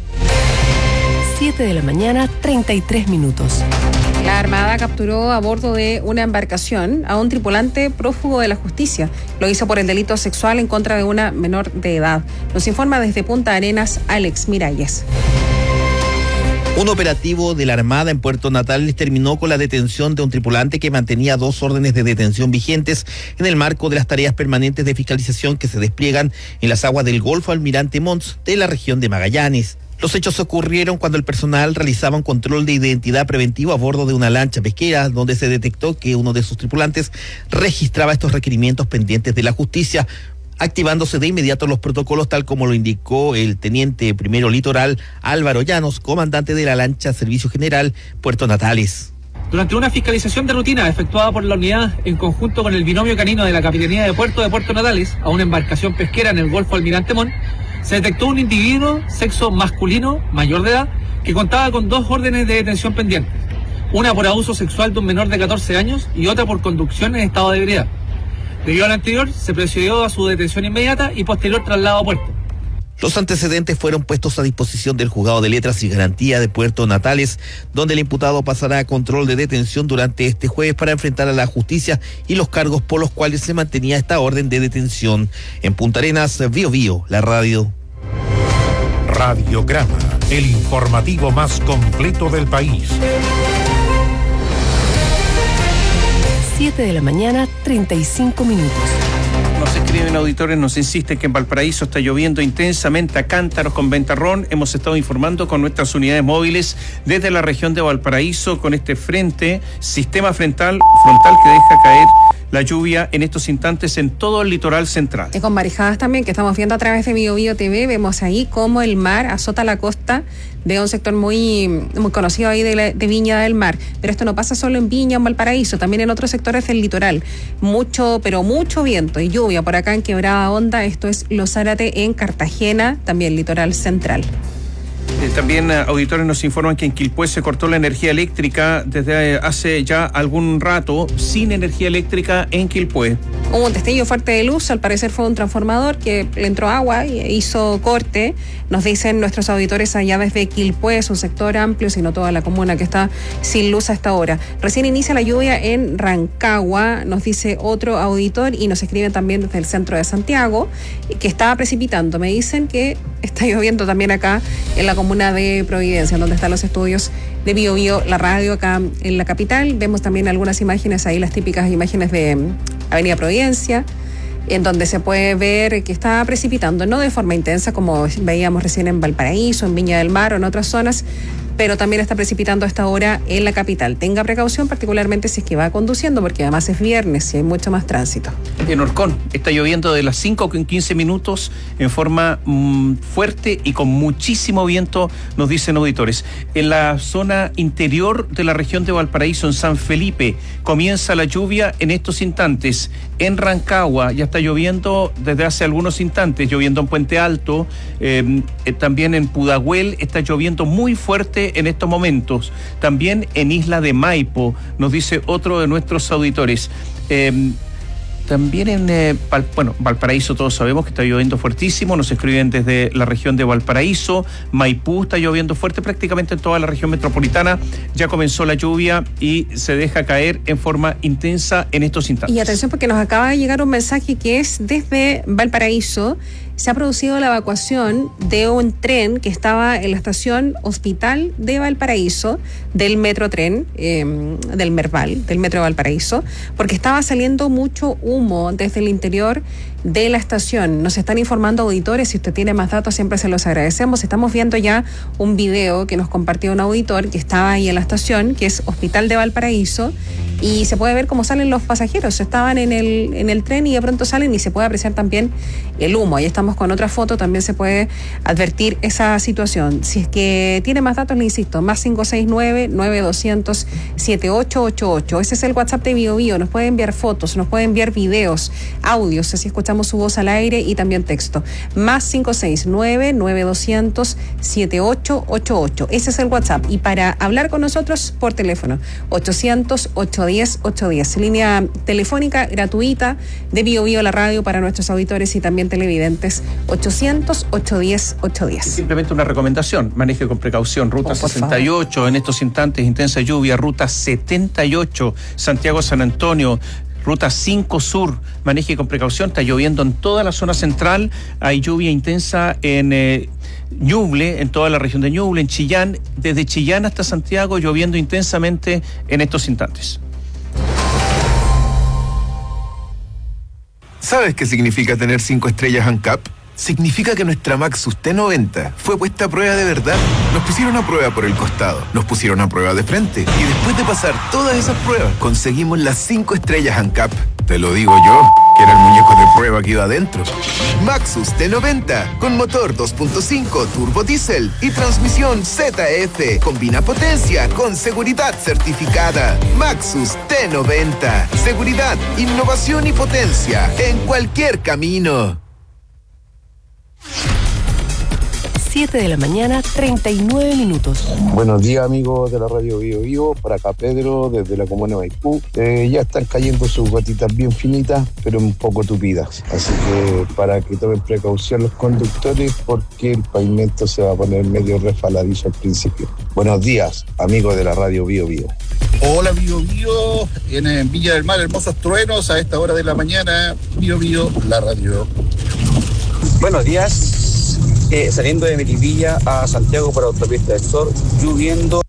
siete de la mañana, treinta y tres minutos. La Armada capturó a bordo de una embarcación a un tripulante prófugo de la justicia. Lo hizo por el delito sexual en contra de una menor de edad. Nos informa desde Punta Arenas Alex Miralles. Un operativo de la Armada en Puerto Natales terminó con la detención de un tripulante que mantenía dos órdenes de detención vigentes en el marco de las tareas permanentes de fiscalización que se despliegan en las aguas del Golfo Almirante Montt de la región de Magallanes. Los hechos ocurrieron cuando el personal realizaba un control de identidad preventivo a bordo de una lancha pesquera, donde se detectó que uno de sus tripulantes registraba estos requerimientos pendientes de la justicia, activándose de inmediato los protocolos, tal como lo indicó el teniente primero litoral Álvaro Llanos, comandante de la lancha Servicio General Puerto Natales. Durante una fiscalización de rutina efectuada por la unidad en conjunto con el binomio canino de la Capitanía de Puerto de Puerto Natales a una embarcación pesquera en el Golfo Almirante Montt, se detectó un individuo, sexo masculino, mayor de edad, que contaba con dos órdenes de detención pendientes, una por abuso sexual de un menor de catorce años y otra por conducción en estado de ebriedad. Debido al anterior, se procedió a su detención inmediata y posterior traslado a puerto. Los antecedentes fueron puestos a disposición del Juzgado de Letras y Garantía de Puerto Natales, donde el imputado pasará a control de detención durante este jueves para enfrentar a la justicia y los cargos por los cuales se mantenía esta orden de detención. En Punta Arenas, Bío Bío, la radio. Radiograma, el informativo más completo del país. siete de la mañana, treinta y cinco minutos. Nos escriben auditores, nos insisten que en Valparaíso está lloviendo intensamente a cántaros con ventarrón. Hemos estado informando con nuestras unidades móviles desde la región de Valparaíso con este frente, sistema frontal, frontal que deja caer la lluvia en estos instantes en todo el litoral central. Y con marejadas también, que estamos viendo a través de Bío Bío T V, vemos ahí cómo el mar azota la costa de un sector muy, muy conocido ahí de, la, de Viña del Mar. Pero esto no pasa solo en Viña o en Valparaíso, también en otros sectores del litoral. Mucho, pero mucho viento y lluvia por acá en Quebrada Honda. Esto es Los Zárate en Cartagena, también litoral central. Eh, también eh, auditores nos informan que en Quilpué se cortó la energía eléctrica desde eh, hace ya algún rato, sin energía eléctrica en Quilpué. Hubo un destello fuerte de luz, al parecer fue un transformador que le entró agua y hizo corte. Nos dicen nuestros auditores allá desde Quilpué, es un sector amplio, sino toda la comuna que está sin luz a esta hora. Recién inicia la lluvia en Rancagua, nos dice otro auditor, y nos escriben también desde el centro de Santiago, que estaba precipitando. Me dicen que está lloviendo también acá en la comuna de Providencia, donde están los estudios de Bío Bío, la radio acá en la capital. Vemos también algunas imágenes ahí, las típicas imágenes de Avenida Providencia, en donde se puede ver que está precipitando, no de forma intensa como veíamos recién en Valparaíso, en Viña del Mar o en otras zonas, pero también está precipitando a esta hora en la capital. Tenga precaución, particularmente si es que va conduciendo, porque además es viernes y hay mucho más tránsito. En Orcón está lloviendo de las cinco con quince minutos en forma mmm, fuerte y con muchísimo viento, nos dicen auditores. En la zona interior de la región de Valparaíso, en San Felipe, comienza la lluvia en estos instantes. En Rancagua ya está lloviendo desde hace algunos instantes, lloviendo en Puente Alto, eh, eh, también en Pudahuel está lloviendo muy fuerte en estos momentos. También en Isla de Maipo, nos dice otro de nuestros auditores. Eh, También en eh, Val, bueno, Valparaíso todos sabemos que está lloviendo fuertísimo, nos escriben desde la región de Valparaíso. Maipú está lloviendo fuerte, prácticamente en toda la región metropolitana ya comenzó la lluvia y se deja caer en forma intensa en estos instantes. Y atención, porque nos acaba de llegar un mensaje que es desde Valparaíso. Se ha producido la evacuación de un tren que estaba en la estación Hospital de Valparaíso, del Metrotren, eh, del Merval, del Metro de Valparaíso, porque estaba saliendo mucho humo desde el interior de la estación. Nos están informando auditores, si usted tiene más datos siempre se los agradecemos. Estamos viendo ya un video que nos compartió un auditor que estaba ahí en la estación, que es Hospital de Valparaíso, y se puede ver cómo salen los pasajeros. Estaban en el, en el tren y de pronto salen y se puede apreciar también el humo. Ahí estamos con otra foto, también se puede advertir esa situación. Si es que tiene más datos, le insisto, más cinco seis nueve, nueve dos cero cero, siete ocho ocho ocho. Ese es el WhatsApp de Bío Bío. Nos puede enviar fotos, nos puede enviar videos, audios, así escuchamos su voz al aire y también texto. Más cinco seis nueve, nueve dos cero cero, siete ocho ocho ocho. Ese es el WhatsApp. Y para hablar con nosotros por teléfono, ochocientos, ochocientos diez, ochocientos diez. Línea telefónica gratuita de Bío Bío, la radio, para nuestros auditores y también televidentes. ochocientos, ochocientos diez, ochocientos diez. Simplemente una recomendación, maneje con precaución. Ruta oh, sesenta y ocho, favor. En estos instantes, intensa lluvia. Ruta setenta y ocho, Santiago-San Antonio. Ruta cinco Sur, maneje con precaución, está lloviendo en toda la zona central, hay lluvia intensa en eh, Ñuble, en toda la región de Ñuble, en Chillán, desde Chillán hasta Santiago, lloviendo intensamente en estos instantes. ¿Sabes qué significa tener cinco estrellas ANCAP? Significa que nuestra Maxus T noventa fue puesta a prueba de verdad. Nos pusieron a prueba por el costado, nos pusieron a prueba de frente y después de pasar todas esas pruebas conseguimos las cinco estrellas ANCAP. Te lo digo yo, que era el muñeco de prueba que iba adentro. Maxus T noventa, con motor dos punto cinco turbo diésel y transmisión Z F. Combina potencia con seguridad certificada. Maxus T noventa, seguridad, innovación y potencia en cualquier camino. siete de la mañana, treinta y nueve minutos. Buenos días, amigos de la Radio Bio Bio. Por acá Pedro, desde la comuna de Maipú. Eh, ya están cayendo sus gotitas bien finitas, pero un poco tupidas. Así que para que tomen precaución los conductores, porque el pavimento se va a poner medio resbaladizo al principio. Buenos días, amigos de la Radio Bio Bio. Hola, Bio Bio. En Villa del Mar, hermosos truenos a esta hora de la mañana. Bio Bio, la radio. Buenos días. Eh, saliendo de Melipilla a Santiago por Autopista del Sur, lloviendo.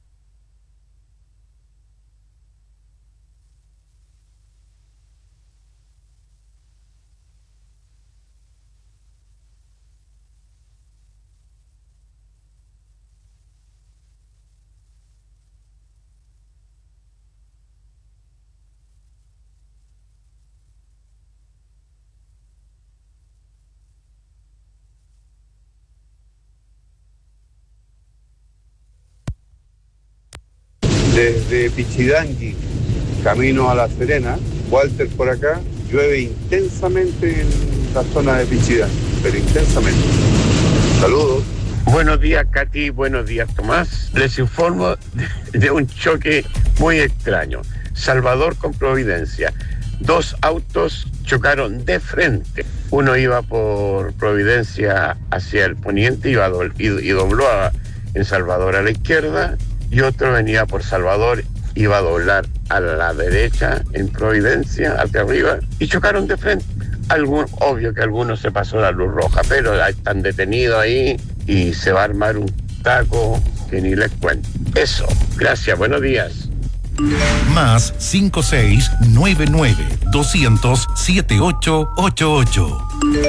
Desde Pichidangui, camino a La Serena, Walter por acá, llueve intensamente en la zona de Pichidangui, pero intensamente. Saludos. Buenos días, Katy. Buenos días, Tomás. Les informo de, de un choque muy extraño. Salvador con Providencia. Dos autos chocaron de frente. Uno iba por Providencia hacia el poniente iba do, y, y dobló a, en Salvador a la izquierda, y otro venía por Salvador, iba a doblar a la derecha en Providencia, hacia arriba, y chocaron de frente. Algún, obvio que alguno se pasó la luz roja, pero están detenidos ahí y se va a armar un taco que ni les cuento. Eso, gracias, buenos días. Más cinco seis nueve nueve doscientos siete ocho ocho ocho.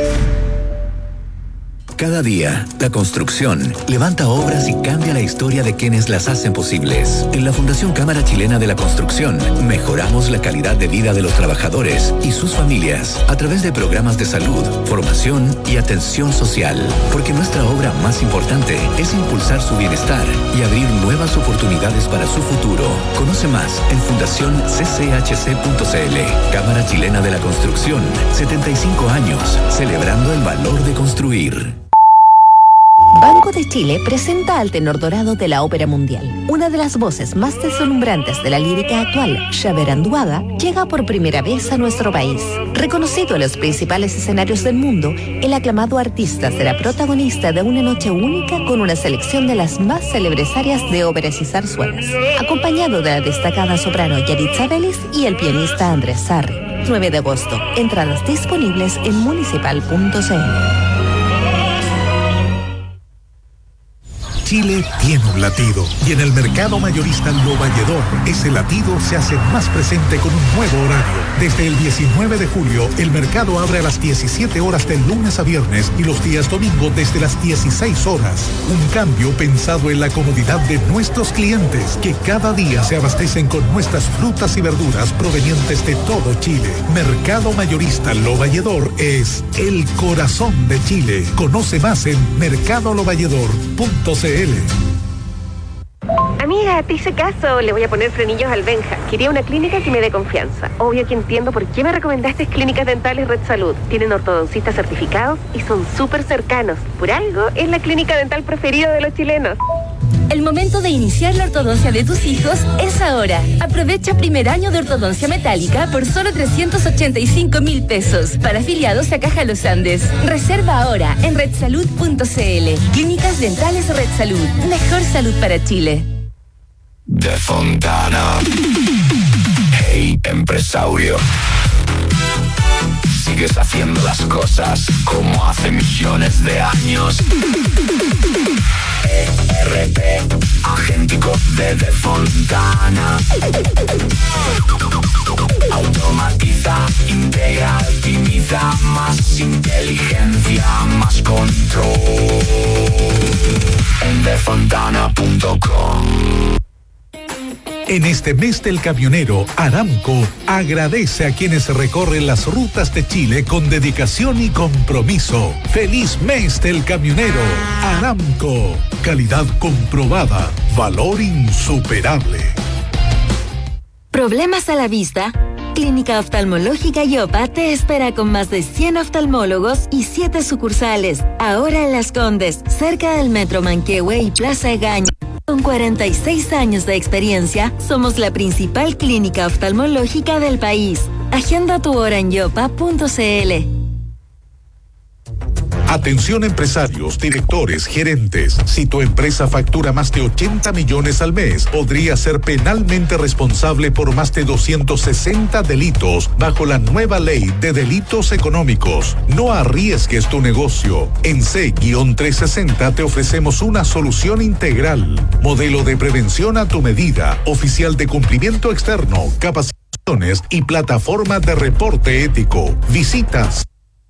Cada día, la construcción levanta obras y cambia la historia de quienes las hacen posibles. En la Fundación Cámara Chilena de la Construcción, mejoramos la calidad de vida de los trabajadores y sus familias a través de programas de salud, formación y atención social. Porque nuestra obra más importante es impulsar su bienestar y abrir nuevas oportunidades para su futuro. Conoce más en fundación c c h c punto c l. Cámara Chilena de la Construcción, setenta y cinco años, celebrando el valor de construir. Banco de Chile presenta al tenor dorado de la ópera mundial. Una de las voces más deslumbrantes de la lírica actual, Xavier Anduaga, llega por primera vez a nuestro país. Reconocido en los principales escenarios del mundo, el aclamado artista será protagonista de una noche única con una selección de las más célebres áreas de óperas y zarzuelas, acompañado de la destacada soprano Yaritza Vélez y el pianista Andrés Sarri. nueve de agosto. Entradas disponibles en municipal punto c l. Chile tiene un latido y en el mercado mayorista Lo Valledor ese latido se hace más presente con un nuevo horario. Desde el diecinueve de julio el mercado abre a las diecisiete horas de lunes a viernes y los días domingo desde las dieciséis horas. Un cambio pensado en la comodidad de nuestros clientes que cada día se abastecen con nuestras frutas y verduras provenientes de todo Chile. Mercado mayorista Lo Valledor es el corazón de Chile. Conoce más en mercado lo valledor punto c l. Amiga, te hice caso, le voy a poner frenillos al Benja. Quería una clínica que me dé confianza. Obvio que entiendo por qué me recomendaste Clínicas Dentales Red Salud. Tienen ortodoncistas certificados y son súper cercanos. Por algo, es la clínica dental preferida de los chilenos. El momento de iniciar la ortodoncia de tus hijos es ahora. Aprovecha primer año de ortodoncia metálica por solo trescientos ochenta y cinco mil pesos. Para afiliados a Caja Los Andes. Reserva ahora en red salud punto c l. Clínicas Dentales Red Salud. Mejor salud para Chile. De Fontana. Hey, empresario. Sigues haciendo las cosas como hace millones de años. E R P, agéntico de De Fontana. Automatiza, integra, optimiza, más inteligencia, más control. En de fontana punto com. En este mes del camionero, Aramco agradece a quienes recorren las rutas de Chile con dedicación y compromiso. ¡Feliz mes del camionero! Aramco, calidad comprobada, valor insuperable. ¿Problemas a la vista? Clínica Oftalmológica Yopa te espera con más de cien oftalmólogos y siete sucursales. Ahora en Las Condes, cerca del Metro Manquehue y Plaza Egaña. Con cuarenta y seis años de experiencia, somos la principal clínica oftalmológica del país. Agenda tu hora en yopa punto cl. Atención empresarios, directores, gerentes. Si tu empresa factura más de ochenta millones al mes, podría ser penalmente responsable por más de doscientos sesenta delitos bajo la nueva ley de delitos económicos. No arriesgues tu negocio. En C trescientos sesenta te ofrecemos una solución integral. Modelo de prevención a tu medida, oficial de cumplimiento externo, capacitaciones y plataforma de reporte ético. Visitas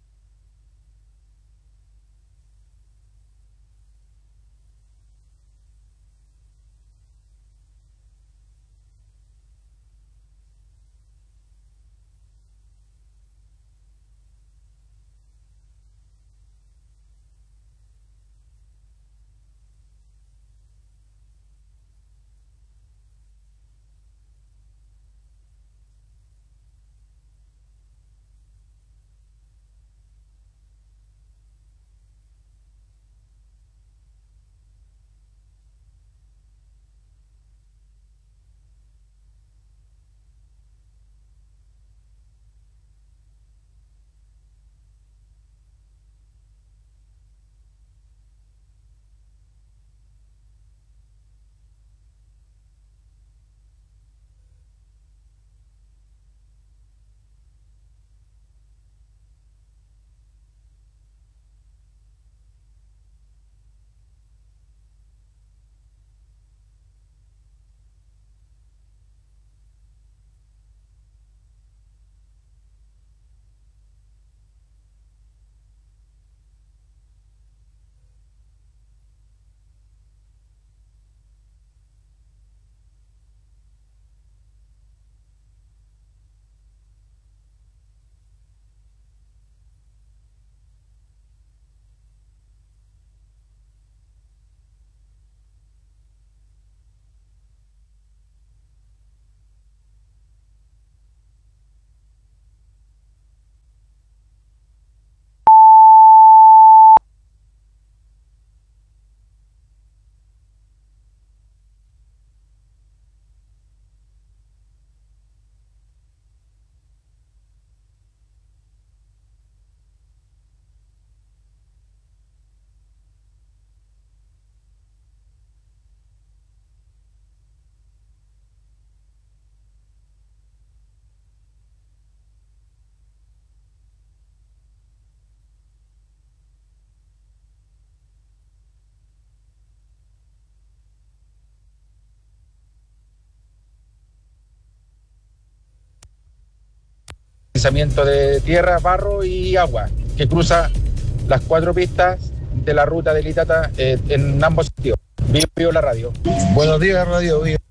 deslizamiento de tierra, barro y agua que cruza las cuatro pistas de la ruta del Itata eh, en ambos sentidos. Vivo, vivo la radio. Buenos días, Radio Vivo.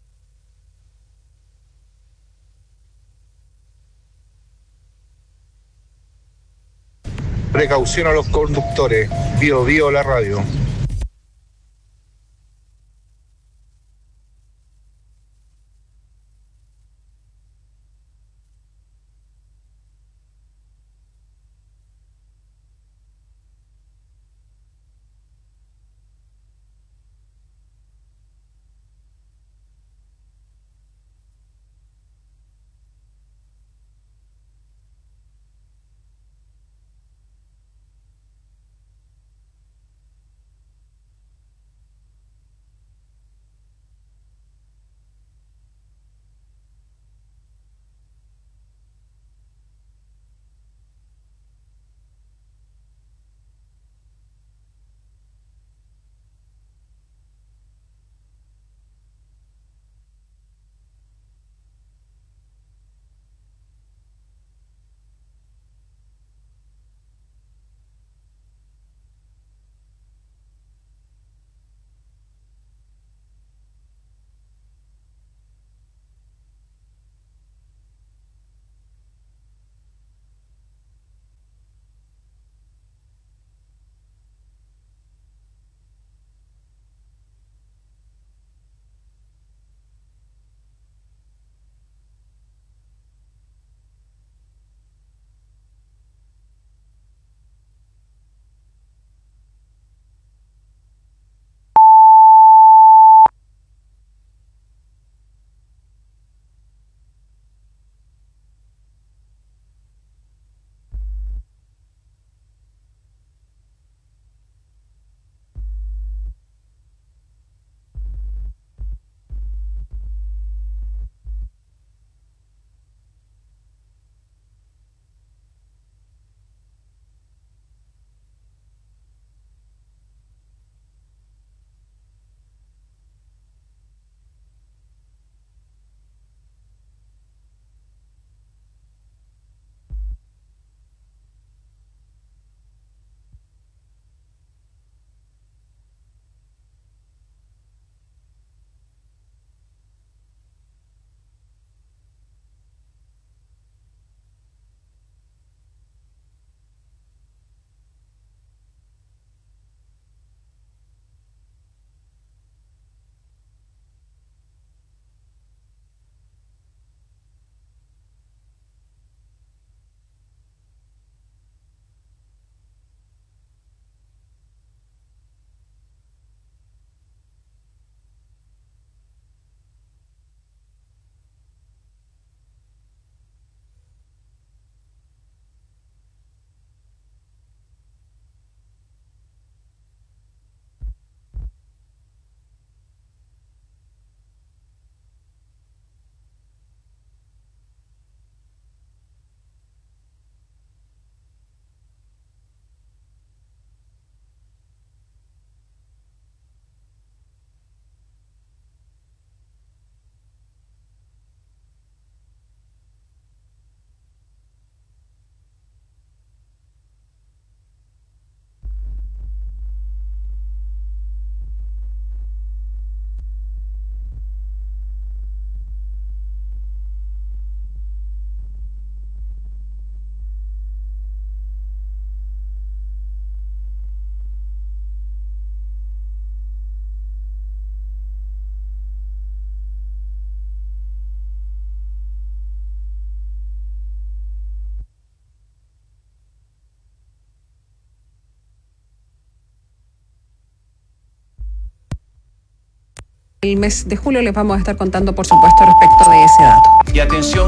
Precaución a los conductores. Vivo, vivo la radio. el mes de julio. Les vamos a estar contando, por supuesto, respecto de ese dato. Y atención.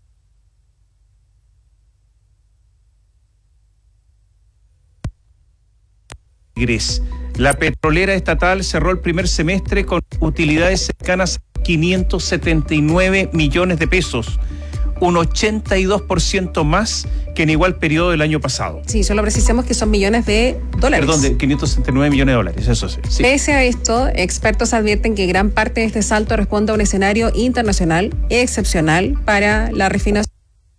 Gris. La petrolera estatal cerró el primer semestre con utilidades cercanas a quinientos setenta y nueve millones de pesos, un ochenta y dos por ciento más que en igual periodo del año pasado. Sí, solo precisemos que son millones de dólares. Perdón, de quinientos setenta y nueve millones de dólares, eso sí. sí. Pese a esto, expertos advierten que gran parte de este salto responde a un escenario internacional excepcional para la refinación.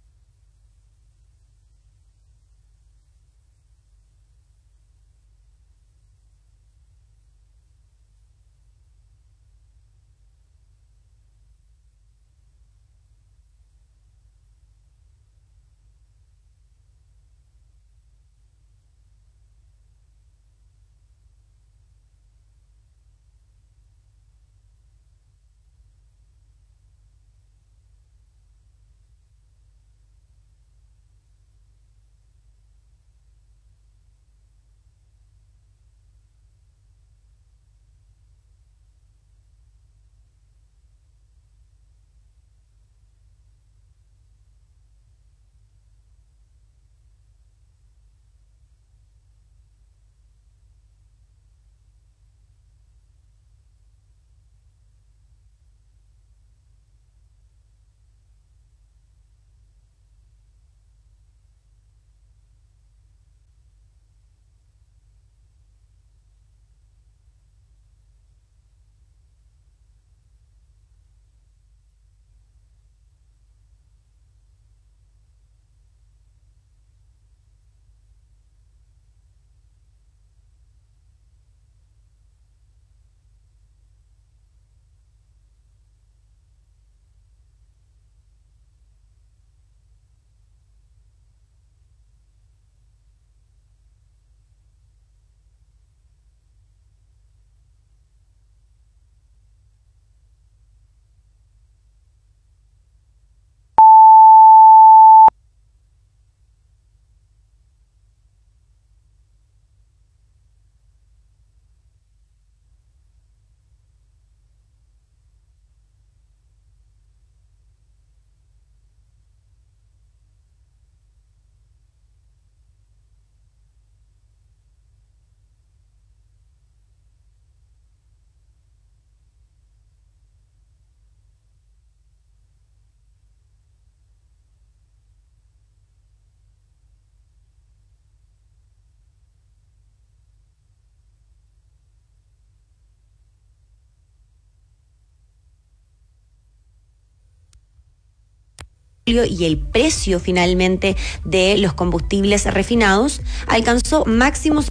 Y el precio finalmente de los combustibles refinados alcanzó máximos.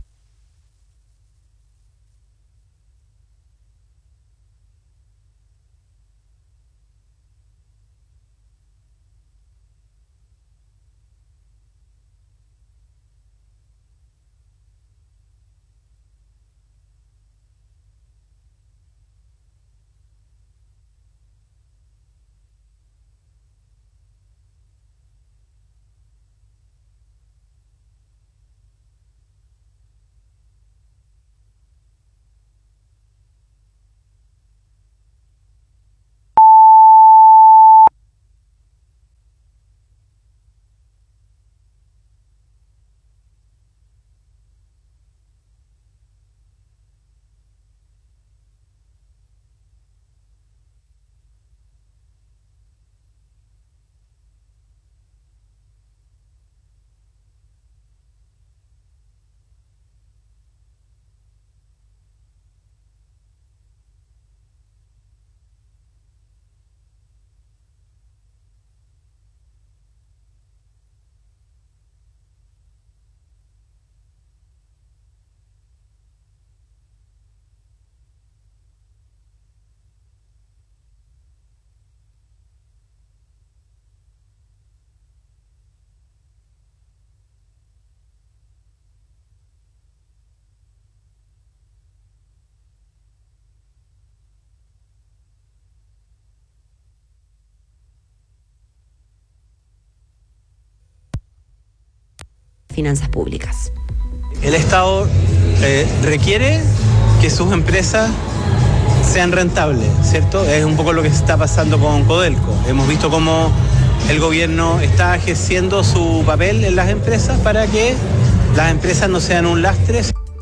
Finanzas públicas. El Estado eh, requiere que sus empresas sean rentables, ¿cierto? Es un poco lo que se está pasando con Codelco. Hemos visto cómo el gobierno está ejerciendo su papel en las empresas para que las empresas no sean un lastre.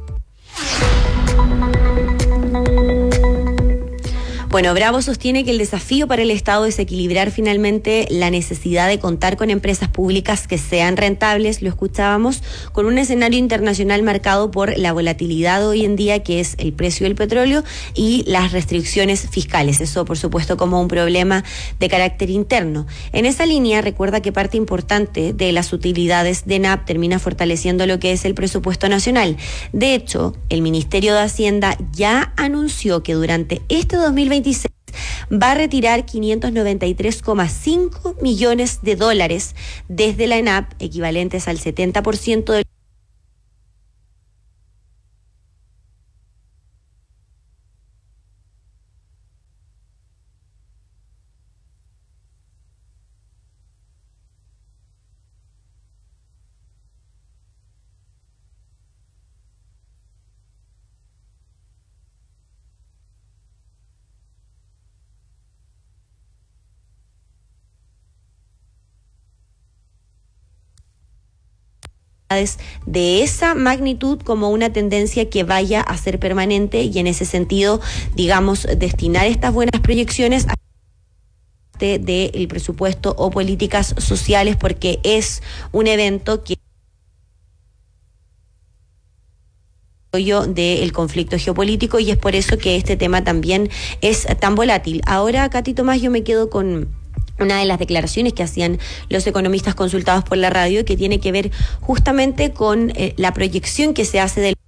Bueno, Bravo sostiene que el desafío para el Estado es equilibrar finalmente la necesidad de contar con empresas públicas que sean rentables, lo escuchábamos, con un escenario internacional marcado por la volatilidad hoy en día, que es el precio del petróleo, y las restricciones fiscales. Eso, por supuesto, como un problema de carácter interno. En esa línea, recuerda que parte importante de las utilidades de ENAP termina fortaleciendo lo que es el presupuesto nacional. De hecho, el Ministerio de Hacienda ya anunció que durante este dos mil veintiséis va a retirar quinientos noventa y tres coma cinco millones de dólares desde la ENAP, equivalentes al setenta por ciento del de esa magnitud como una tendencia que vaya a ser permanente, y en ese sentido, digamos, destinar estas buenas proyecciones a del presupuesto o políticas sociales, porque es un evento que del conflicto geopolítico, y es por eso que este tema también es tan volátil. Ahora, Katy Tomás, yo me quedo con una de las declaraciones que hacían los economistas consultados por la radio, que tiene que ver justamente con eh, la proyección que se hace del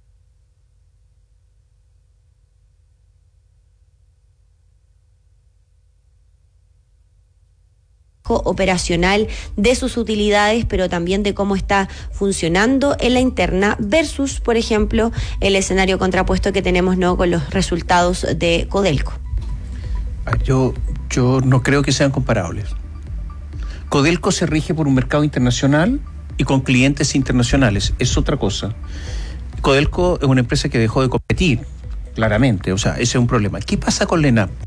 operacional de sus utilidades, pero también de cómo está funcionando en la interna versus, por ejemplo, el escenario contrapuesto que tenemos, ¿no?, con los resultados de Codelco. Yo, yo no creo que sean comparables. Codelco se rige por un mercado internacional y con clientes internacionales. Es otra cosa. Codelco es una empresa que dejó de competir, claramente. O sea, ese es un problema. ¿Qué pasa con la ENAP?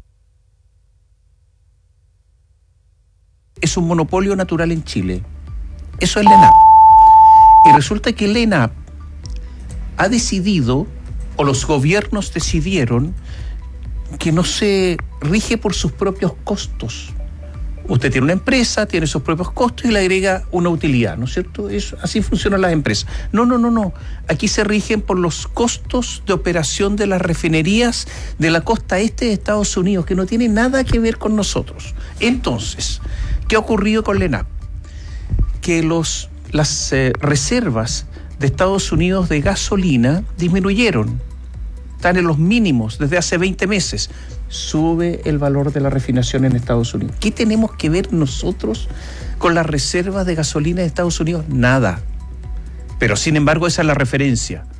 Es un monopolio natural en Chile. Eso es la ENAP. Y resulta que la ENAP ha decidido, o los gobiernos decidieron, que no se rige por sus propios costos. Usted tiene una empresa, tiene sus propios costos y le agrega una utilidad, ¿no es cierto? Eso, así funcionan las empresas. No, no, no, no. Aquí se rigen por los costos de operación de las refinerías de la costa este de Estados Unidos, que no tiene nada que ver con nosotros. Entonces, ¿qué ha ocurrido con la ENAP? Que los, las eh, reservas de Estados Unidos de gasolina disminuyeron. Están en los mínimos desde hace veinte meses. Sube el valor de la refinación en Estados Unidos. ¿Qué tenemos que ver nosotros con las reservas de gasolina de Estados Unidos? Nada. Pero sin embargo esa es la referencia.